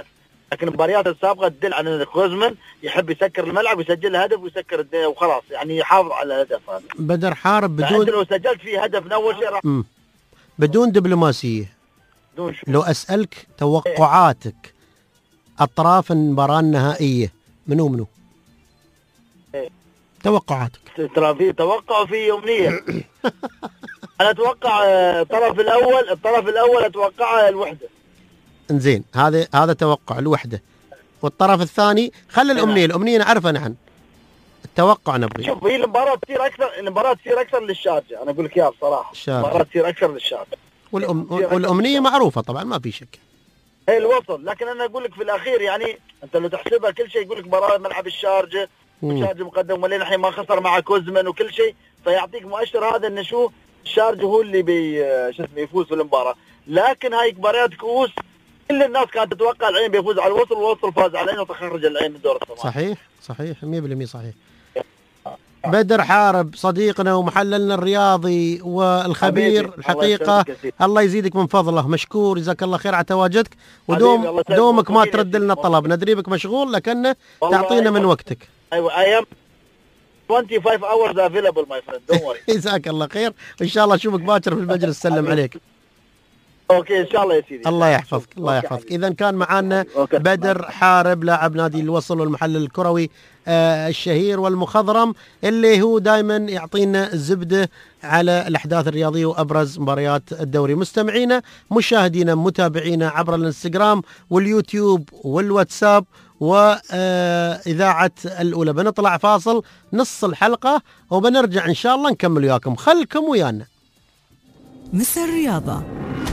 لكن المباريات السابقه تدل على ان كوزمن يحب يسكر الملعب ويسجل هدف ويسكر الدنيا وخلاص، يعني يحافظ على الهدف هذا. بدر حارب بدون لو سجلت فيه هدف من اول شيء راح بدون دبلوماسيه. بدون شو. لو اسالك توقعاتك اطراف المباراه النهائيه منو منو؟ إيه. توقعاتك. ترى في توقع وفي امنيه. انا اتوقع الطرف الاول الطرف الاول اتوقع الوحده. انزين، هذا هذا توقع الوحده. والطرف الثاني خلي الامنيه، الامنيه نعرفها نحن. التوقع نبغي. شوف هي المباراه تصير اكثر المباراه تصير اكثر للشارجه، انا اقول لك اياها بصراحه. المباراه تصير اكثر للشارجه. والأم... والامنيه معروفه طبعا ما في شك. هي الوصل، لكن انا اقول لك في الاخير يعني انت لو تحسبها كل شيء يقول لك مباراه ملعب الشارجه، الشارجه مقدم ولين الحين ما خسر مع كوزمن وكل شيء، فيعطيك مؤشر هذا انه شو الشارجه هو اللي بي شو اسمه يفوز في المباراه. لكن هاي مباريات كؤوس كل الناس كانت تتوقع العين بيفوز على الوصل، والوصل فاز على العين وتخرج العين من دور الثمانية. صحيح صحيح مية بالمية صحيح. بدر حارب صديقنا ومحللنا الرياضي والخبير الحقيقة، الله يزيدك من فضله، مشكور، جزاك الله خير على تواجدك، ودوم دومك ما ترد لنا الطلب، ندري بك مشغول لكن تعطينا من وقتك. ايوه I am خمسة وعشرين hours available my friend, don't worry. جزاك الله خير، وان شاء الله اشوفك باكر في المجلس. سلم عليك. اوكي ان شاء الله يا سيدي. الله يحفظك الله يحفظك. اذا كان معنا بدر حارب لاعب نادي الوصل والمحلل الكروي آه الشهير والمخضرم، اللي هو دائما يعطينا الزبده على الاحداث الرياضيه وابرز مباريات الدوري. مستمعينا مشاهدينا متابعينا عبر الانستغرام واليوتيوب والواتساب وإذاعة الأولى. بنطلع فاصل نص الحلقة وبنرجع إن شاء الله نكمل وياكم، خلكم ويانا. مسا الرياضة.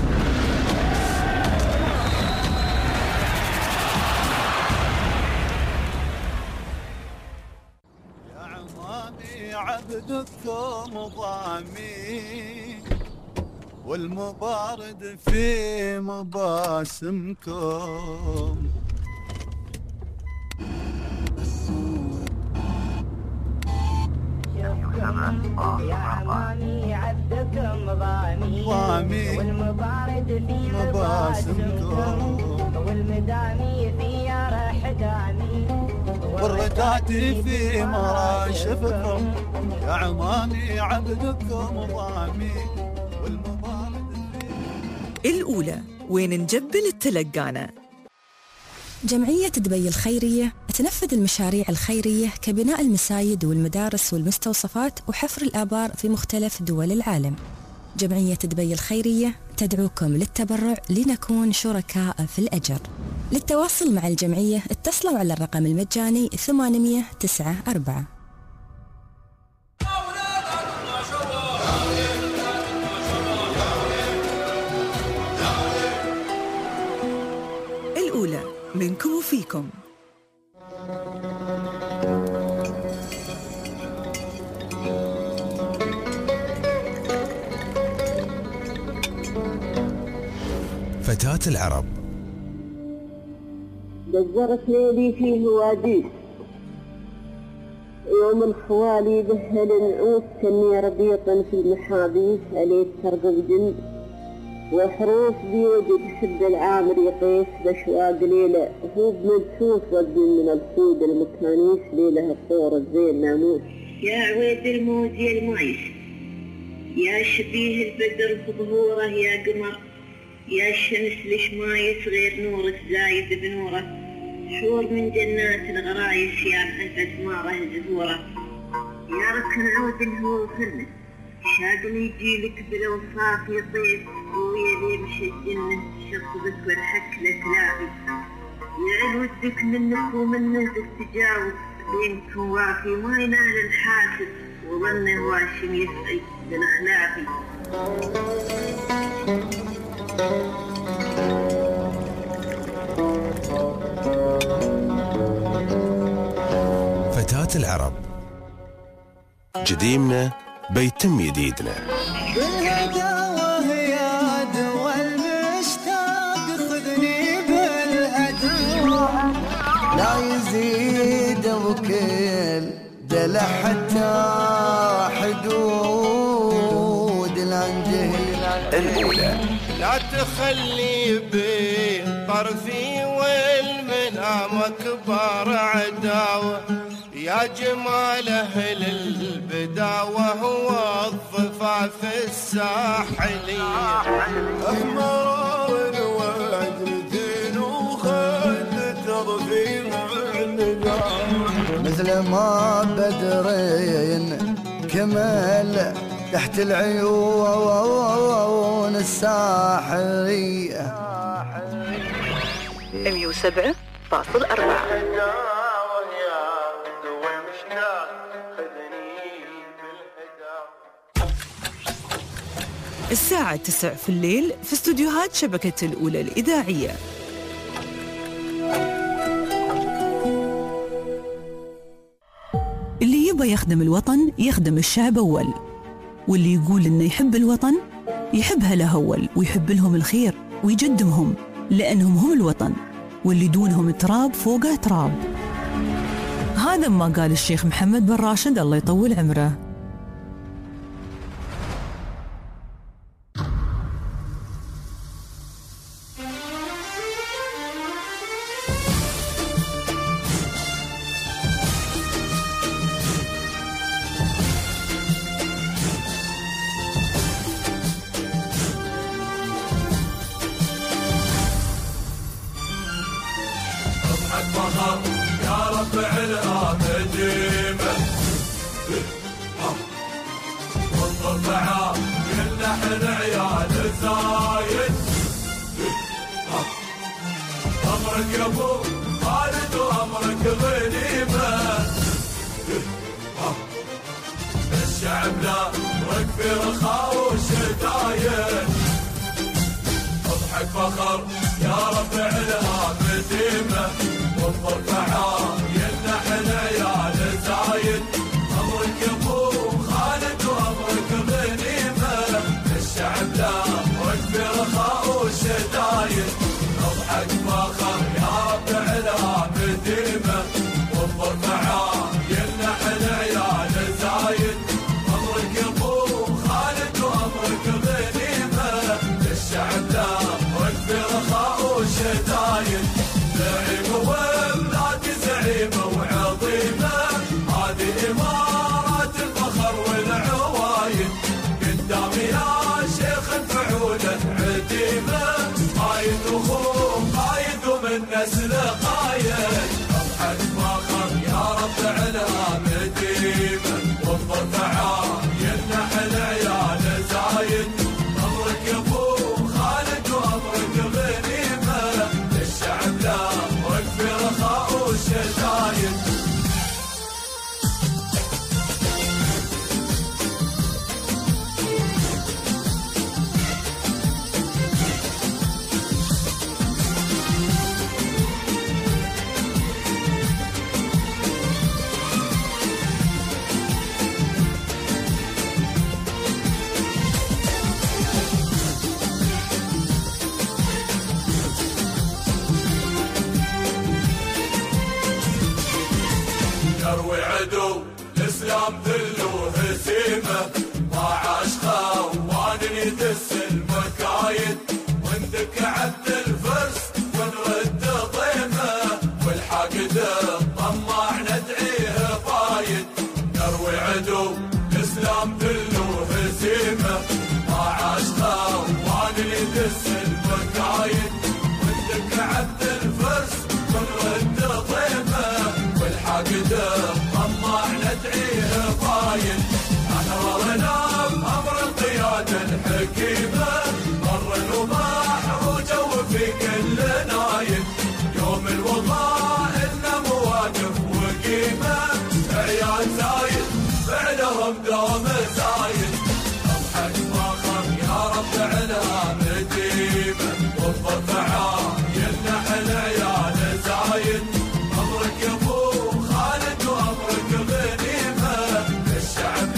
يا عمامي عبدكم ضامي والمبارد في مباسمكم، يا عمامي عبدكم ضامي والمبارد في مباسمكم، والمدامي في رح دامي والرداتي في مراشفكم، يا عمامي عبدكم ضامي والمبارد في. الأولى وين نجبل التلقانة. جمعية دبي الخيرية تنفذ المشاريع الخيرية كبناء المساجد والمدارس والمستوصفات وحفر الآبار في مختلف دول العالم. جمعية دبي الخيرية تدعوكم للتبرع لنكون شركاء في الأجر. للتواصل مع الجمعية اتصلوا على الرقم المجاني ثمانمئة وتسعة أربعة. الأولى منكم وفيكم. فتاة العرب. دزرت ليلي فيه واديس، يوم الخوالي به النعوس كني ربيطا في المحابيس، عليك ترقب جن وحروف بيوجد حد العامر يقيس بشواق ليلة، هو بمنسوس وقد من الخود المكانيس، ليلة الطور الزين ناموس. يا عويد الموز يا المعيش، يا شبيه البدر في ظهوره، يا قمر يا الشمس ليش ما يصغير نورك زايد بنوره، شور من جنات الغرايس يا محفة ماره زهوره، يا ركن عود الهو فنه شاقل يجيلك بالوصاف يطيب، ويا يمشي الجنة شطبك والحك لك لاعب، يا ودك منك ومنه تتجاوب، بينكم وافي ما ينال الحاسد، وظنه واشم يسعي بالاخلاقي. فتاة العرب. جديمنا بيتم جديدنا. بالهداوة يا دوا المشتاق خذني بالهدوء، لا يزيد وكل دلع حتى حدود الانجيل. الأولى لا تخلي بين طرفي والمن كلامك بار عداوة يا جمال أهل البداوة والضفاف الساحلية أحمر وعدمتين وخد ترفيع النقاوة مثل ما بدرين كمل تحت العيون الساحرية مية وسبعة فاصل أربعة. الساعة تسع في الليل في استوديوهات شبكة الأولى الإذاعية. اللي يبغى يخدم الوطن يخدم الشعب أول، واللي يقول إنه يحب الوطن يحبها له أول ويحب لهم الخير ويجدمهم لأنهم هم الوطن، واللي دونهم تراب فوقه تراب. هذا ما قال الشيخ محمد بن راشد الله يطول عمره. يا ربع الآمديمة وانظر معاه يلحن عيال الزايد أمرك يا أبو خالد وأمرك غنيمة الشعب لا وقف رخاء وشدايد اضحك فخر يا ربع الآمديمة وانظر معاه يلحن عيال زايد أمرك يا أبو خالد وأمرك غنيمة الشعب لا وقف رخاء وشدايد اضحك فخر يا ربع الآمديمة وانظر معاه يلحن عيال زايد أمرك يا أبو خالد وأمرك غنيمة الشعب لا وقف رخاء وشدايد زعيم وبلاد زعيمة وعظيمة هذه إمارات الفخر والعوايد قدامي يا شيخ فعولة عديمة قايد وخوم قايد ومن نسل قايد اضحك فخر يا ربع الآمديمة وانظر معاه يلحن عيال زايد أمرك يا أبو خالد وأمرك غنيمة الشعب لا وقف رخاء وشدايد يروي عدو الاسلام ذل وهزيمه ما عاش خوان يدس المكايد وندك عبد الفرس ونرد ضيمه والحاقد الطماع ندعيه بايد يروي عدو الاسلام ذل وهزيمه ما عاش خوان يدس المكايد وندك عبد الفرس ونرد ضيمه والحاقد الطماع ندعيه باين احررنا بامر القياده الحكيمه مر الرماح وجو في كل نايم يوم الوضاء لنا مواقف وقيمه عيال زايد فعلهم دوم زايد اضحك فخر يا ربع الآمديمة وانظر معاه يلحن عيال زايد أمرك يا أبو خالد وأمرك غنيمة الشعب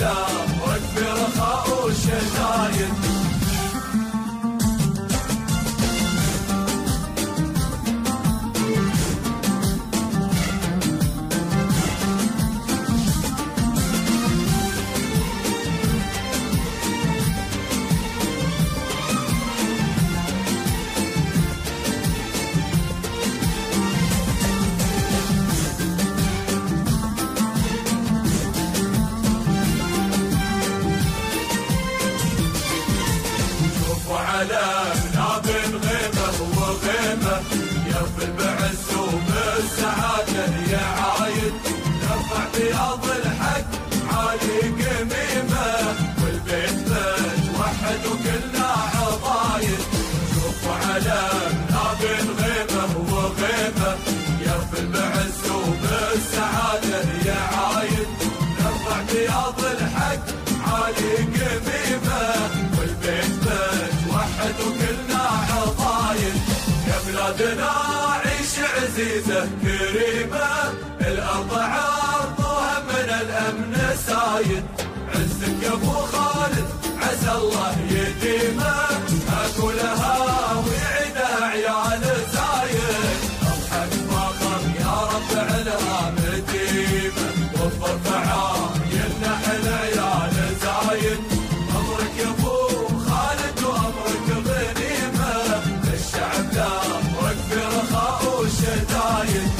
يفل بعز وبالسعادة يا عايد نرفع بياض الحق عالي قميمة والبيت متوحد وكلنا عضايد شوفوا علمنا بين غيمة وغيمة يفل بعز وبالسعادة يا عايد نرفع بياض الحق عالي قميمة والبيت متوحد وكلنا عضايد يا بلادنا عيش عزيزة كريمة الأرض عرضها من الأمن سايد عزك يا أبو خالد عسى الله يديمه أكلها ويعيدها عيال زايد الحق فاخر يا رب علها مديمة وفر فعايلنا حل عيال زايد أمرك يا أبو خالد وأمرك غنيمة الشعب لا أمرك في رخاء وشدايد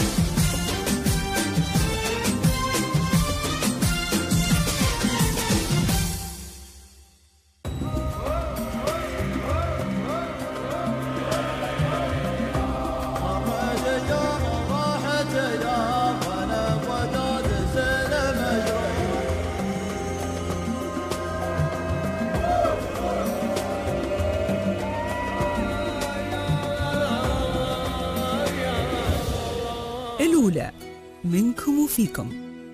الأولى منكم وفيكم.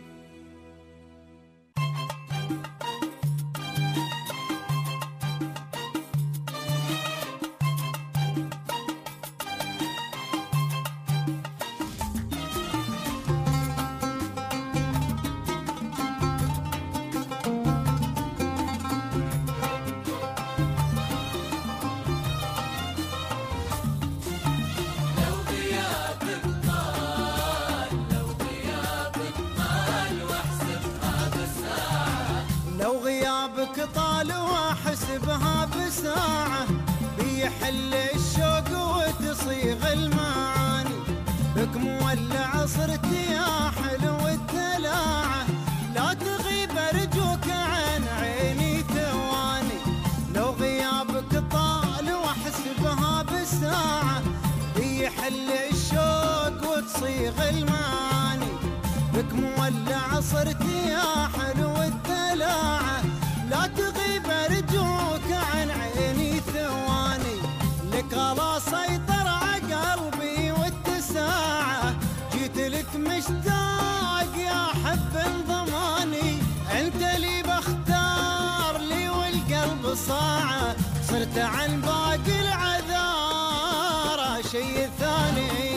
طال واحسبها بساعة بيحل الشوق وتصيغ المعاني بك مولع صرت يا حلو الدلاعة لا تغيب أرجوك عن عيني ثواني لو غيابك طال واحسبها بساعة بيحل الشوق وتصيغ المعاني بك مولع صرت يا حلو الدلاعة لا تغيب أرجوك عن عيني ثواني لك غلا سيطر عقلبي والتساعة جيت لك مشتاق يا حب انضماني انت لي بختار لي والقلب صاعة صرت عن باقي العذارى شي ثاني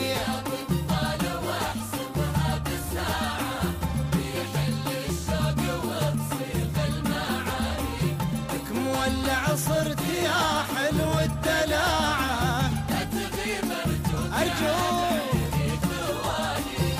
صرت يا حلو الدلاعة لا تغيب أرجوك أرجوك ثواني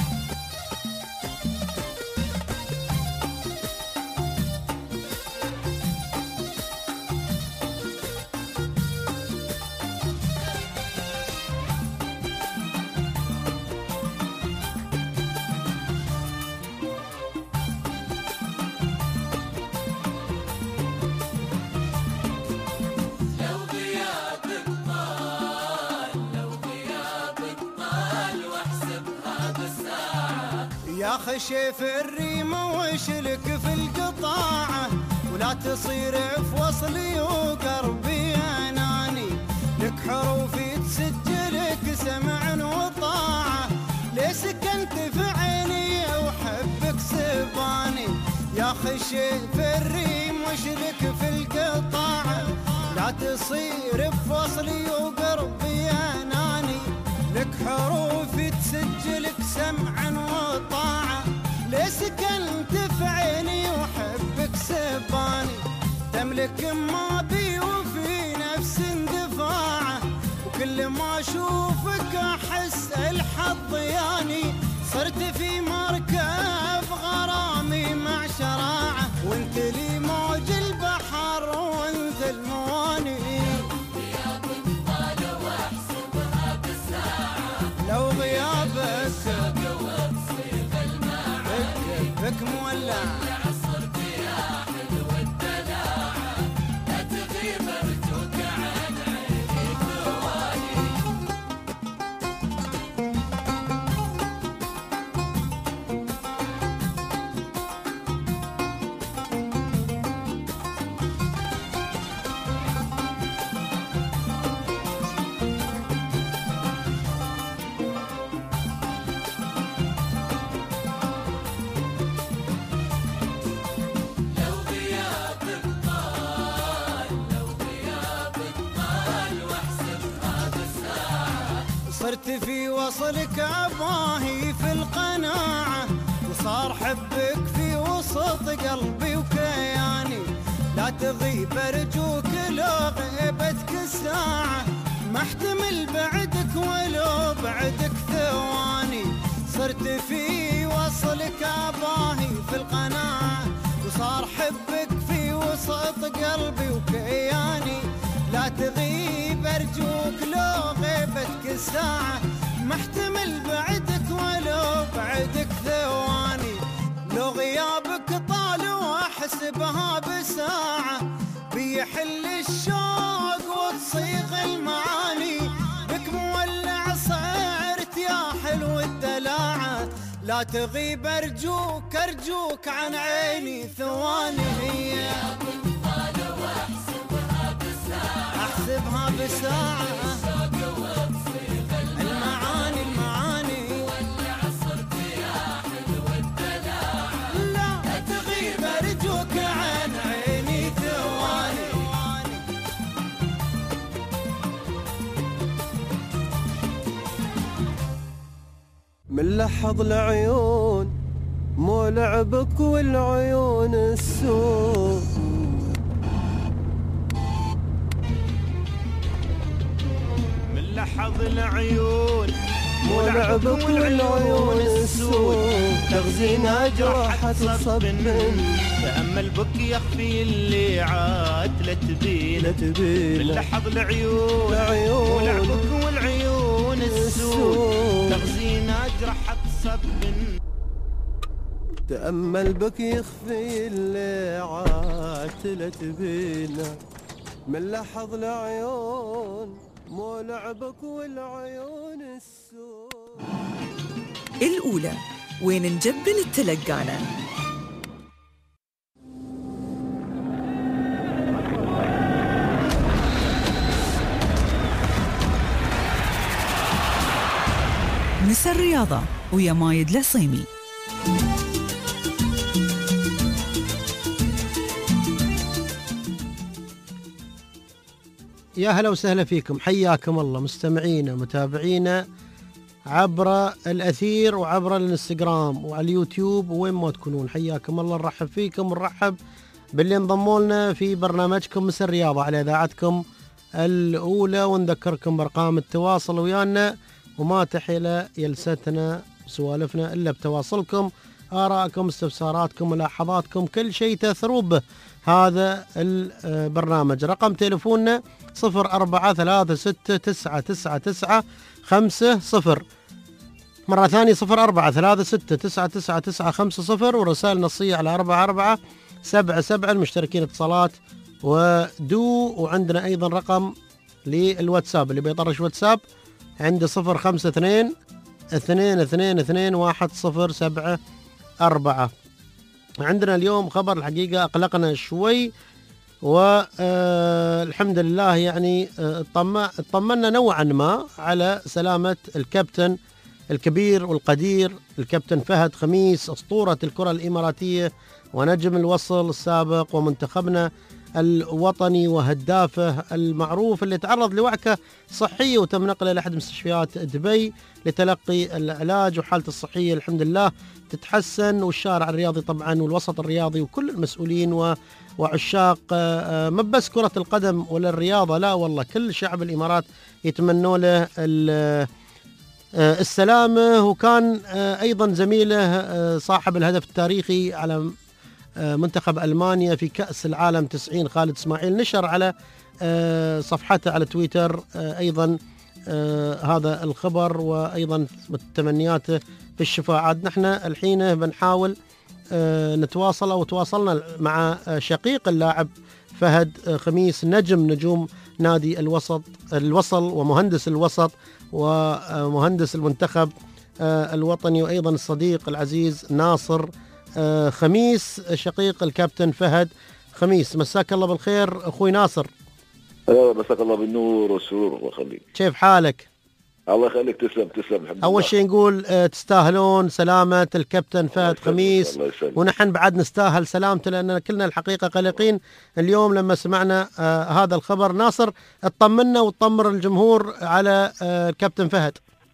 يا خشيف الريمة وشلك في القطاعة ولا تصير في وصلي وقربي أناني لك حروفي تسجلك سمع وطاعة ليه سكنت في عيني وحبك سباني يا خشيف الريم وشلك في القطاعة لا تصير في وصلي وقربي أناني لك حروفي تسجلك سمعا وطاعة ليه سكنت في عيني وحبك سباني تملك ما بي وفي نفس اندفاعة وكل ما اشوفك احس الحظ ياني صرت في مركب غرامي مع شراعة وانت لي موج البحر وانت المواني لو غيابك بك مولع صرت يا حلو الدلاعة لا تغيب أرجوك عن عيني ثواني صرت في وصلك أباهي في القناعة، وصار حبك في وسط قلبي وكياني. لا تغيب أرجوك لو غيبتك الساعة، ما احتمل بعدك ولو بعدك ثواني. صرت في وصلك أباهي في القناعة، وصار حبك في وسط قلبي وكياني. لا تغيب أرجوك لو غيبتك الساعة، ما احتمل بعدك ولو بعدك ثواني. لو غيابك طال واحسبها بساعة، بيحل الشوق وتصيغ المعاني. بك مولع صعرت يا حلو الدلاعة، لا تغيب أرجوك أرجوك عن عيني ثواني. هي احسبها بساعة المعاني المعاني. لا تغيب أرجوك عن عيني ثواني. من لحظ العيون مو لعبك والعيون السوء، لحظ العيون مو لعبك والعيون السود، تغزينا جراحة صب من تأمل بك يخفي اللي عاد لا تبين من لحظ العيون مو لعبك والعيون السود، تغزينا جراحة صب من تأمل بك يخفي اللي عاد لا تبين من لحظ العيون مو لعبك والعيون السود. الأولى وين نجبل التلقانة. مسا الرياضة ويا مايد العصيمي. يا هلا وسهلا فيكم، حياكم الله مستمعينا متابعينا عبر الأثير وعبر الانستغرام وعلى اليوتيوب وين ما تكونون. حياكم الله، نرحب فيكم ونرحب باللي انضموا لنا في برنامجكم مسا الرياضة على إذاعتكم الأولى، ونذكركم بأرقام التواصل ويانا، وما تحيل يلستنا سوالفنا إلا بتواصلكم، آراءكم استفساراتكم ملاحظاتكم كل شيء تأثروا به هذا البرنامج. رقم تليفوننا صفر أربعة ثلاثة ستة تسعة تسعة تسعة خمسة صفر، مرة ثانية صفر أربعة ثلاثة ستة تسعة تسعة تسعة خمسة صفر، ورسائل نصية على أربعة أربعة سبعة سبعة المشتركين اتصالات ودو. وعندنا أيضا رقم للواتساب اللي بيطرش واتساب عند صفر خمسة اثنين اثنين اثنين اثنين واحد صفر سبعة أربعة. عندنا اليوم خبر الحقيقة أقلقنا شوي، والحمد لله يعني اطمنا نوعا ما على سلامة الكابتن الكبير والقدير الكابتن فهد خميس، أسطورة الكرة الإماراتية ونجم الوصل السابق ومنتخبنا الوطني وهدافه المعروف، اللي تعرض لوعكة صحية وتم نقله لأحد مستشفيات دبي لتلقي العلاج، وحالته الصحية الحمد لله تتحسن. والشارع الرياضي طبعا والوسط الرياضي وكل المسؤولين وعشاق ما بس كرة القدم ولا الرياضة، لا والله كل شعب الإمارات يتمنوا له السلامة. وكان أيضا زميله صاحب الهدف التاريخي على منتخب ألمانيا في كأس العالم تسعين خالد إسماعيل نشر على صفحته على تويتر أيضا هذا الخبر، وأيضا تمنياته في الشفاء. عاد نحن الحين بنحاول نتواصل أو تواصلنا مع شقيق اللاعب فهد خميس نجم نجوم نادي الوسط الوصل ومهندس الوسط ومهندس المنتخب الوطني، وأيضا الصديق العزيز ناصر خميس شقيق الكابتن فهد خميس. مساك الله بالخير أخوي ناصر. مساك الله بالنور والسرور، الله يخليك. كيف حالك؟ الله يخليك، تسلم تسلم. الحمد أول شيء نقول تستاهلون سلامة الكابتن فهد خميس، ونحن بعد نستاهل سلامته لأننا كلنا الحقيقة قلقين اليوم لما سمعنا آه هذا الخبر. ناصر اطمنا وتطمر الجمهور على آه الكابتن فهد.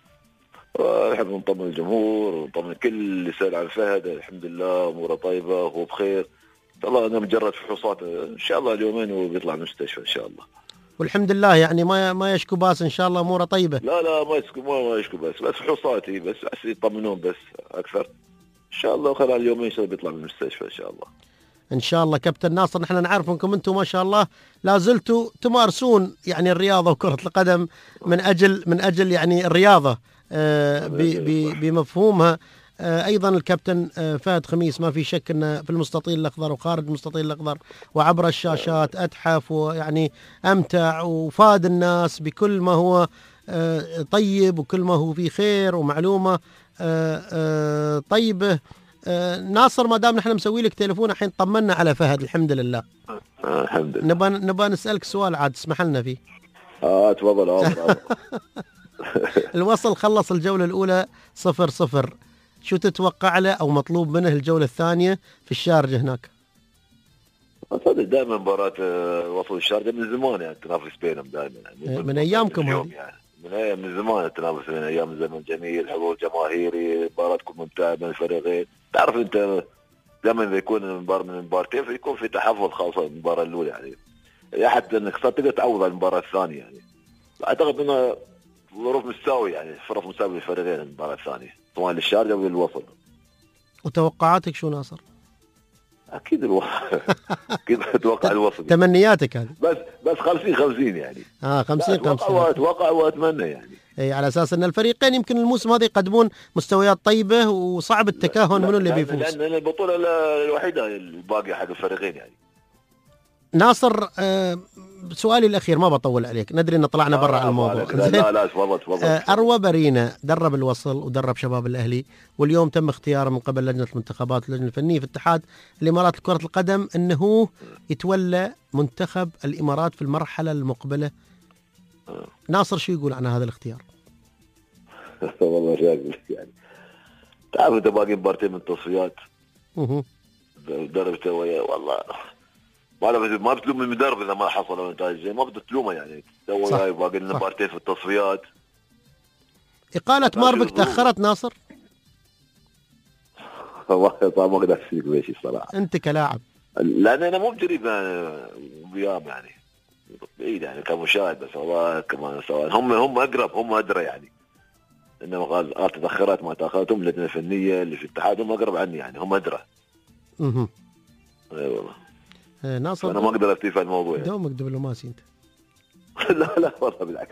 نحب نطمن الجمهور ونطمن كل اللي سأل عن فهد. الحمد لله اموره طيبه وهو بخير ان شاء الله. انا مجرد فحوصات ان شاء الله اليومين وبيطلع من المستشفى ان شاء الله. والحمد لله يعني ما ما يشكو باس ان شاء الله اموره طيبه. لا لا ما يشكو ما يشكو باس بس فحوصاتي بس بس يطمنون بس اكثر ان شاء الله. خلال اليومين ان شاء الله بيطلع من المستشفى ان شاء الله. ان شاء الله كابتن ناصر. نحن نعرف انكم انتم ما شاء الله لا زلتوا تمارسون يعني الرياضه وكره القدم من اجل من اجل يعني الرياضه آه بمفهومها. آه ايضا الكابتن آه فهد خميس ما في شك انه في المستطيل الاخضر وخارج المستطيل الاخضر وعبر الشاشات اتحف ويعني امتع وفاد الناس بكل ما هو آه طيب وكل ما هو فيه خير ومعلومه آه آه طيبه. آه ناصر ما دام نحن مسوي لك تليفون الحين طمنا على فهد الحمد لله. آه الحمد لله. نبى نبى نسالك سؤال عاد تسمح لنا فيه. اه تفضل عمر. الوصل خلص الجوله الاولى صفر صفر، شو تتوقع له او مطلوب منه الجوله الثانيه في الشارجه هناك؟ صدق دائما مباراه الوصل الشارجه من زمان يعني التنافس بينهم دائما يعني من, من ايامكم هذه يعني من ايام من زمان التنافس بين ايام زمن جميل حضور جماهيري مباراه تكون ممتعه بين الفريقين. تعرف انت دائما اذا يكون المباراه من مباراتين فيكون في تحفظ خاصه المباراه الاولى يعني حتى انك تقدر تعوض على المباراه الثانيه يعني. اعتقد انه ظروف مستوية يعني فرص مساوية للفريقين المباراة الثانية سواء للشارجة أو للوصل. وتوقعاتك شو ناصر؟ أكيد الوصل. أكيد أتوقع الوصل. تمنياتك هذه؟ بس بس خمسين خمسين يعني. آه خمسين خمسين. أتوقع أتوقع وأتمنى يعني. أي على أساس أن الفريقين يمكن الموسم هذا يقدمون مستويات طيبة وصعب التكهن منو اللي بيفوز. لأن البطولة الوحيدة الباقية حق الفريقين يعني. ناصر آه سؤالي الأخير ما بطول عليك ندري أن طلعنا برا على الموضوع. لا لا لا تفضل تفضل. آه أروى برينا درب الوصل ودرب شباب الأهلي واليوم تم اختياره من قبل لجنة المنتخبات واللجنة الفنية في اتحاد الإمارات لكرة القدم أنه يتولى منتخب الإمارات في المرحلة المقبلة. ناصر شو يقول عن هذا الاختيار؟ والله شاكر يعني تعرف أنت باقي مبارتين من التصفيات. دربته وياه والله ما ما بتلوم المدرب اذا ما حصل نتائج زي ما بدك تلومه يعني تو هاي باقي لنا مبارتين في التصفيات. اقاله ماربك تاخرت ناصر؟ والله طبعا ما اقدر اسالك ليش الصراحه انت كلاعب لان انا مو بجريب وياهم يعني بعيد يعني كمشاهد بس والله كمان سواء هم هم اقرب هم ادرى يعني انما قال قال تاخرت ما تاخرت هم اللجنه الفنيه اللي في الاتحاد هم اقرب عني يعني هم ادرى. اها اي والله ناصر انا ما اقدر افتي في الموضوع يعني. دومك دبلوماسي انت. لا لا والله بالعكس.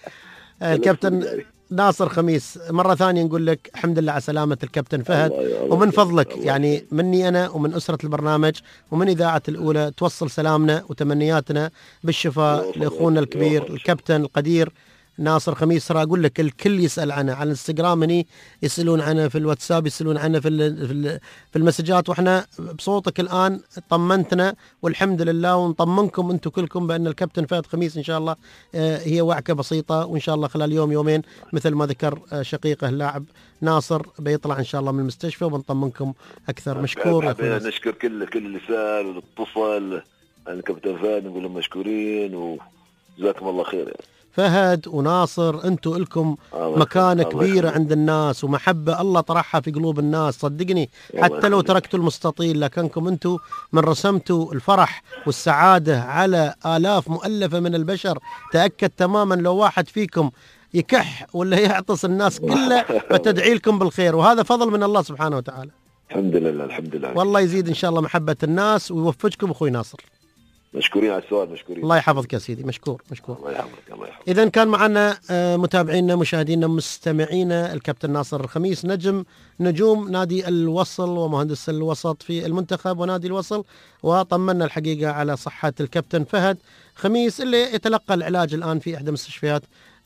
الكابتن ناصر خميس مرة ثانية نقول لك الحمد لله على سلامة الكابتن فهد ومن فضلك يعني مني أنا ومن أسرة البرنامج ومن إذاعة الأولى توصل سلامنا وتمنياتنا بالشفاء لأخونا الكبير الكابتن القدير ناصر خميس. راح أقول لك الكل يسأل عنه على الانستغرام هني يسألون عنه في الواتساب يسألون عنه في في المسجات وإحنا بصوتك الآن طمنتنا والحمد لله ونطمنكم أنتم كلكم بأن الكابتن فهد خميس إن شاء الله هي وعكة بسيطة وإن شاء الله خلال يوم يومين مثل ما ذكر شقيقه اللاعب ناصر بيطلع إن شاء الله من المستشفى ونطمنكم أكثر. مشكور. حبينا نشكر كل كل اللي سأل واتصل الكابتن فهد نقول لهم مشكورين وجزاكم الله خير يعني. فهد وناصر انتم لكم مكانة كبيرة عند الناس ومحبة الله طرحها في قلوب الناس صدقني حتى لو تركتوا المستطيل لكنكم انتم من رسمتوا الفرح والسعادة على آلاف مؤلفة من البشر. تأكد تماما لو واحد فيكم يكح ولا يعطس الناس كلها فتدعي لكم بالخير وهذا فضل من الله سبحانه وتعالى. الحمد لله الحمد لله والله يزيد إن شاء الله محبة الناس ويوفقكم أخوي ناصر. مشكورين على السؤال مشكورين. الله يحفظك يا سيدي مشكور مشكور. الله يحفظك الله يحفظك. إذا كان معنا متابعينا مشاهدينا مستمعينا الكابتن ناصر الخميس نجم نجوم نادي الوصل ومهندس الوسط في المنتخب ونادي الوصل وطمنا الحقيقة على صحة الكابتن فهد خميس اللي يتلقى العلاج الآن في إحدى مستشفيات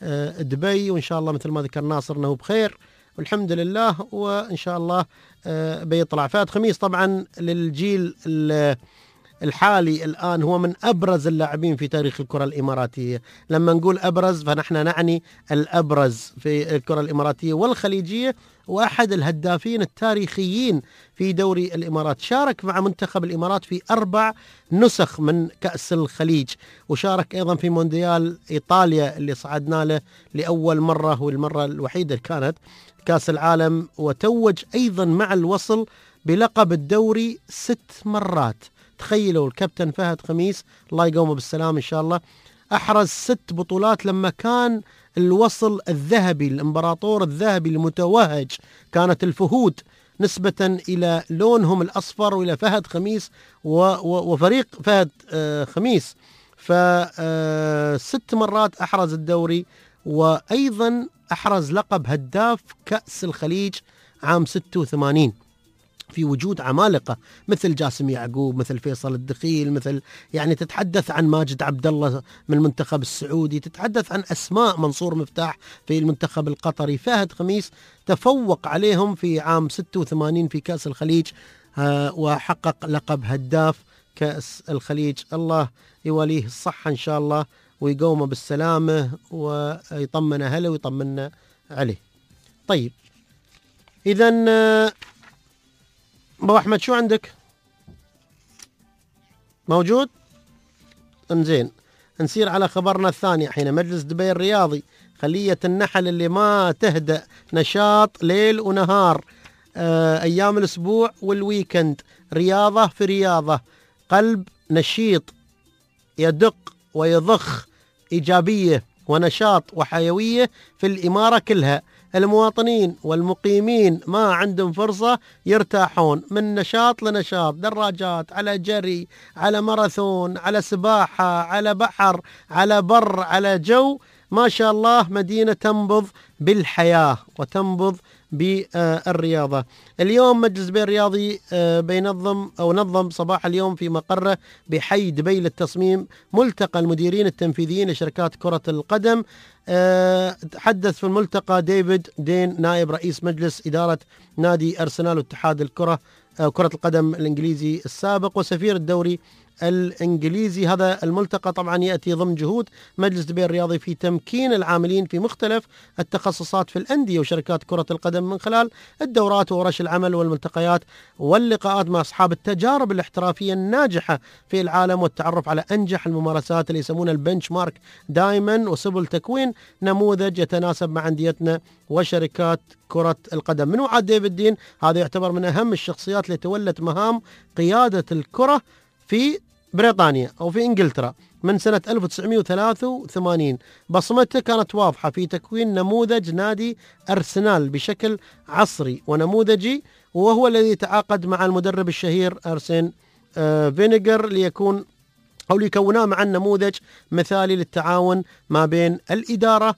دبي وإن شاء الله مثل ما ذكر ناصر أنه بخير والحمد لله وإن شاء الله بيطلع. فهد خميس طبعا للجيل الحالي الآن هو من أبرز اللاعبين في تاريخ الكرة الإماراتية. لما نقول أبرز فنحن نعني الأبرز في الكرة الإماراتية والخليجية، وأحد الهدافين التاريخيين في دوري الإمارات. شارك مع منتخب الإمارات في أربع نسخ من كأس الخليج، وشارك أيضا في مونديال إيطاليا اللي صعدنا له لأول مرة والمرة الوحيدة كانت كأس العالم، وتوج أيضا مع الوصل بلقب الدوري ست مرات. تخيلوا الكابتن فهد خميس الله يقومه بالسلام إن شاء الله أحرز ست بطولات لما كان الوصل الذهبي، الإمبراطور الذهبي المتوهج، كانت الفهود نسبة إلى لونهم الأصفر وإلى فهد خميس وفريق فهد خميس. فست مرات أحرز الدوري، وأيضا أحرز لقب هداف كأس الخليج عام ستة وثمانين في وجود عمالقة مثل جاسم يعقوب، مثل فيصل الدخيل، مثل يعني تتحدث عن ماجد عبد الله من المنتخب السعودي، تتحدث عن أسماء، منصور مفتاح في المنتخب القطري. فهد خميس تفوق عليهم في عام ستة وثمانين في كأس الخليج وحقق لقب هداف كأس الخليج. الله يوليه الصحة إن شاء الله ويقومه بالسلامة ويطمن أهله ويطمنا عليه. طيب إذن أبو أحمد شو عندك؟ موجود؟ انزين نسير على خبرنا الثاني. حين مجلس دبي الرياضي خلية النحل اللي ما تهدأ، نشاط ليل ونهار، آه أيام الأسبوع والويكند، رياضة في رياضة، قلب نشيط يدق ويضخ، إيجابية ونشاط وحيوية في الإمارة كلها. المواطنين والمقيمين ما عندهم فرصة يرتاحون من نشاط لنشاط، دراجات، على جري، على ماراثون، على سباحة، على بحر، على بر، على جو. ما شاء الله مدينة تنبض بالحياة وتنبض بالرياضة. اليوم مجلس دبي الرياضي بينظم أو نظم صباح اليوم في مقره بحي دبي للتصميم ملتقى المديرين التنفيذيين لشركات كرة القدم. تحدث في الملتقى ديفيد دين نائب رئيس مجلس إدارة نادي أرسنال واتحاد الكرة كرة القدم الإنجليزي السابق وسفير الدوري الإنجليزي. هذا الملتقى طبعا يأتي ضمن جهود مجلس دبي الرياضي في تمكين العاملين في مختلف التخصصات في الأندية وشركات كرة القدم من خلال الدورات وورش العمل والملتقيات واللقاءات مع أصحاب التجارب الاحترافية الناجحة في العالم والتعرف على أنجح الممارسات اللي يسمونها البنش مارك دائما، وسبل تكوين نموذج يتناسب مع أنديتنا وشركات كرة القدم. من وعد ديفيد دين هذا يعتبر من أهم الشخصيات اللي تولت مهام قيادة الكرة في بريطانيا أو في إنجلترا من سنة ألف وتسعمائة وثلاثة وثمانين. بصمته كانت واضحة في تكوين نموذج نادي أرسنال بشكل عصري ونموذجي، وهو الذي تعاقد مع المدرب الشهير أرسين فينيغر ليكون أو ليكونا مع النموذج مثالي للتعاون ما بين الإدارة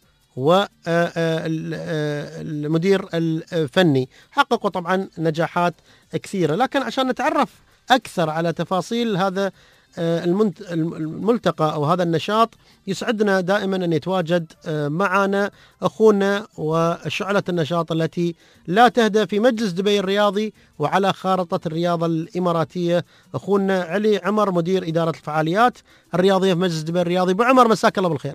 والمدير الفني. حققوا طبعا نجاحات كثيرة، لكن عشان نتعرف أكثر على تفاصيل هذا الملتقى أو هذا النشاط يسعدنا دائما أن يتواجد معنا أخونا وشعلة النشاط التي لا تهدأ في مجلس دبي الرياضي وعلى خارطة الرياضة الإماراتية، أخونا علي عمر مدير إدارة الفعاليات الرياضية في مجلس دبي الرياضي. أبو عمر مساك الله بالخير.